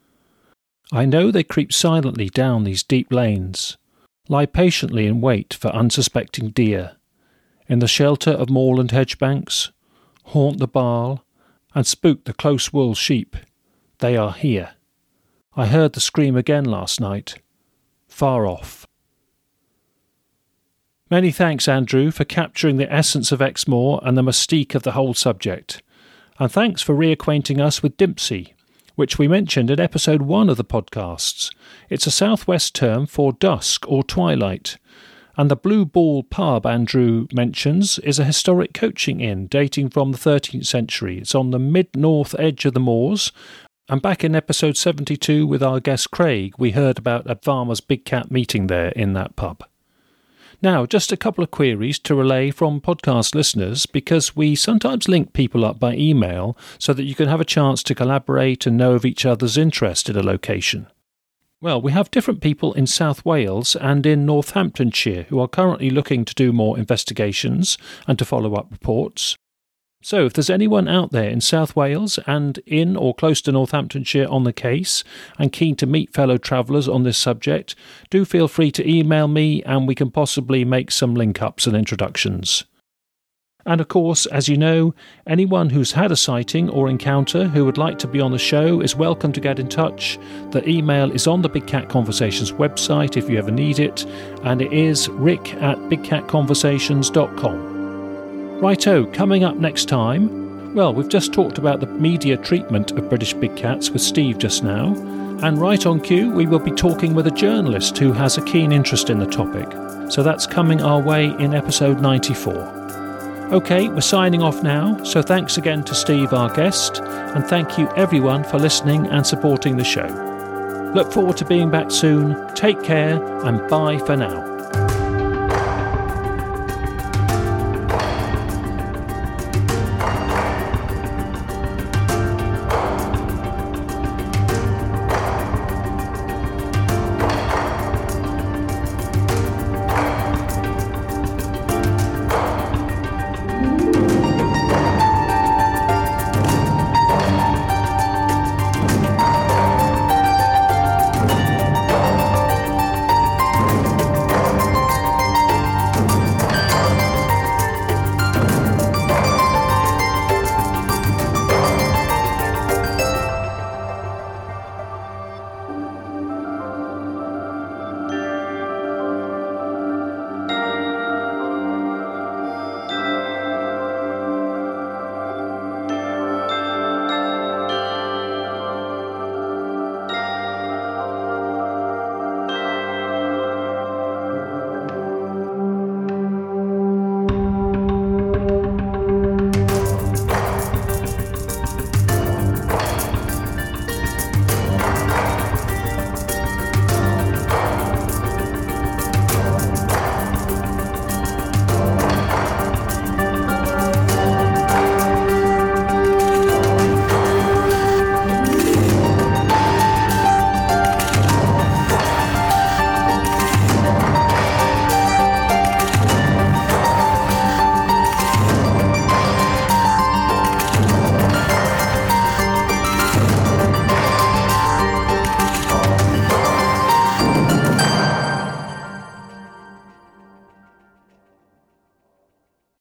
I know they creep silently down these deep lanes, lie patiently in wait for unsuspecting deer, in the shelter of moorland hedge banks, haunt the Barle, and spook the close wool sheep. They are here. I heard the scream again last night, far off. Many thanks, Andrew, for capturing the essence of Exmoor and the mystique of the whole subject. And thanks for reacquainting us with Dimpsey, which we mentioned in episode 1 of the podcasts. It's a southwest term for dusk or twilight. And the Blue Ball pub Andrew mentions is a historic coaching inn dating from the 13th century. It's on the mid-north edge of the moors. And back in episode 72 with our guest Craig, we heard about a farmer's big cat meeting there in that pub. Now, just a couple of queries to relay from podcast listeners, because we sometimes link people up by email so that you can have a chance to collaborate and know of each other's interest in a location. Well, we have different people in South Wales and in Northamptonshire who are currently looking to do more investigations and to follow up reports. So if there's anyone out there in South Wales and in or close to Northamptonshire on the case and keen to meet fellow travellers on this subject, do feel free to email me and we can possibly make some link-ups and introductions. And of course, as you know, anyone who's had a sighting or encounter who would like to be on the show is welcome to get in touch. The email is on the Big Cat Conversations website if you ever need it, and it is rick@bigcatconversations.com. Righto, coming up next time, well, we've just talked about the media treatment of British big cats with Steve just now, and right on cue we will be talking with a journalist who has a keen interest in the topic. So that's coming our way in episode 94. OK, we're signing off now, so thanks again to Steve, our guest, and thank you everyone for listening and supporting the show. Look forward to being back soon, take care, and bye for now.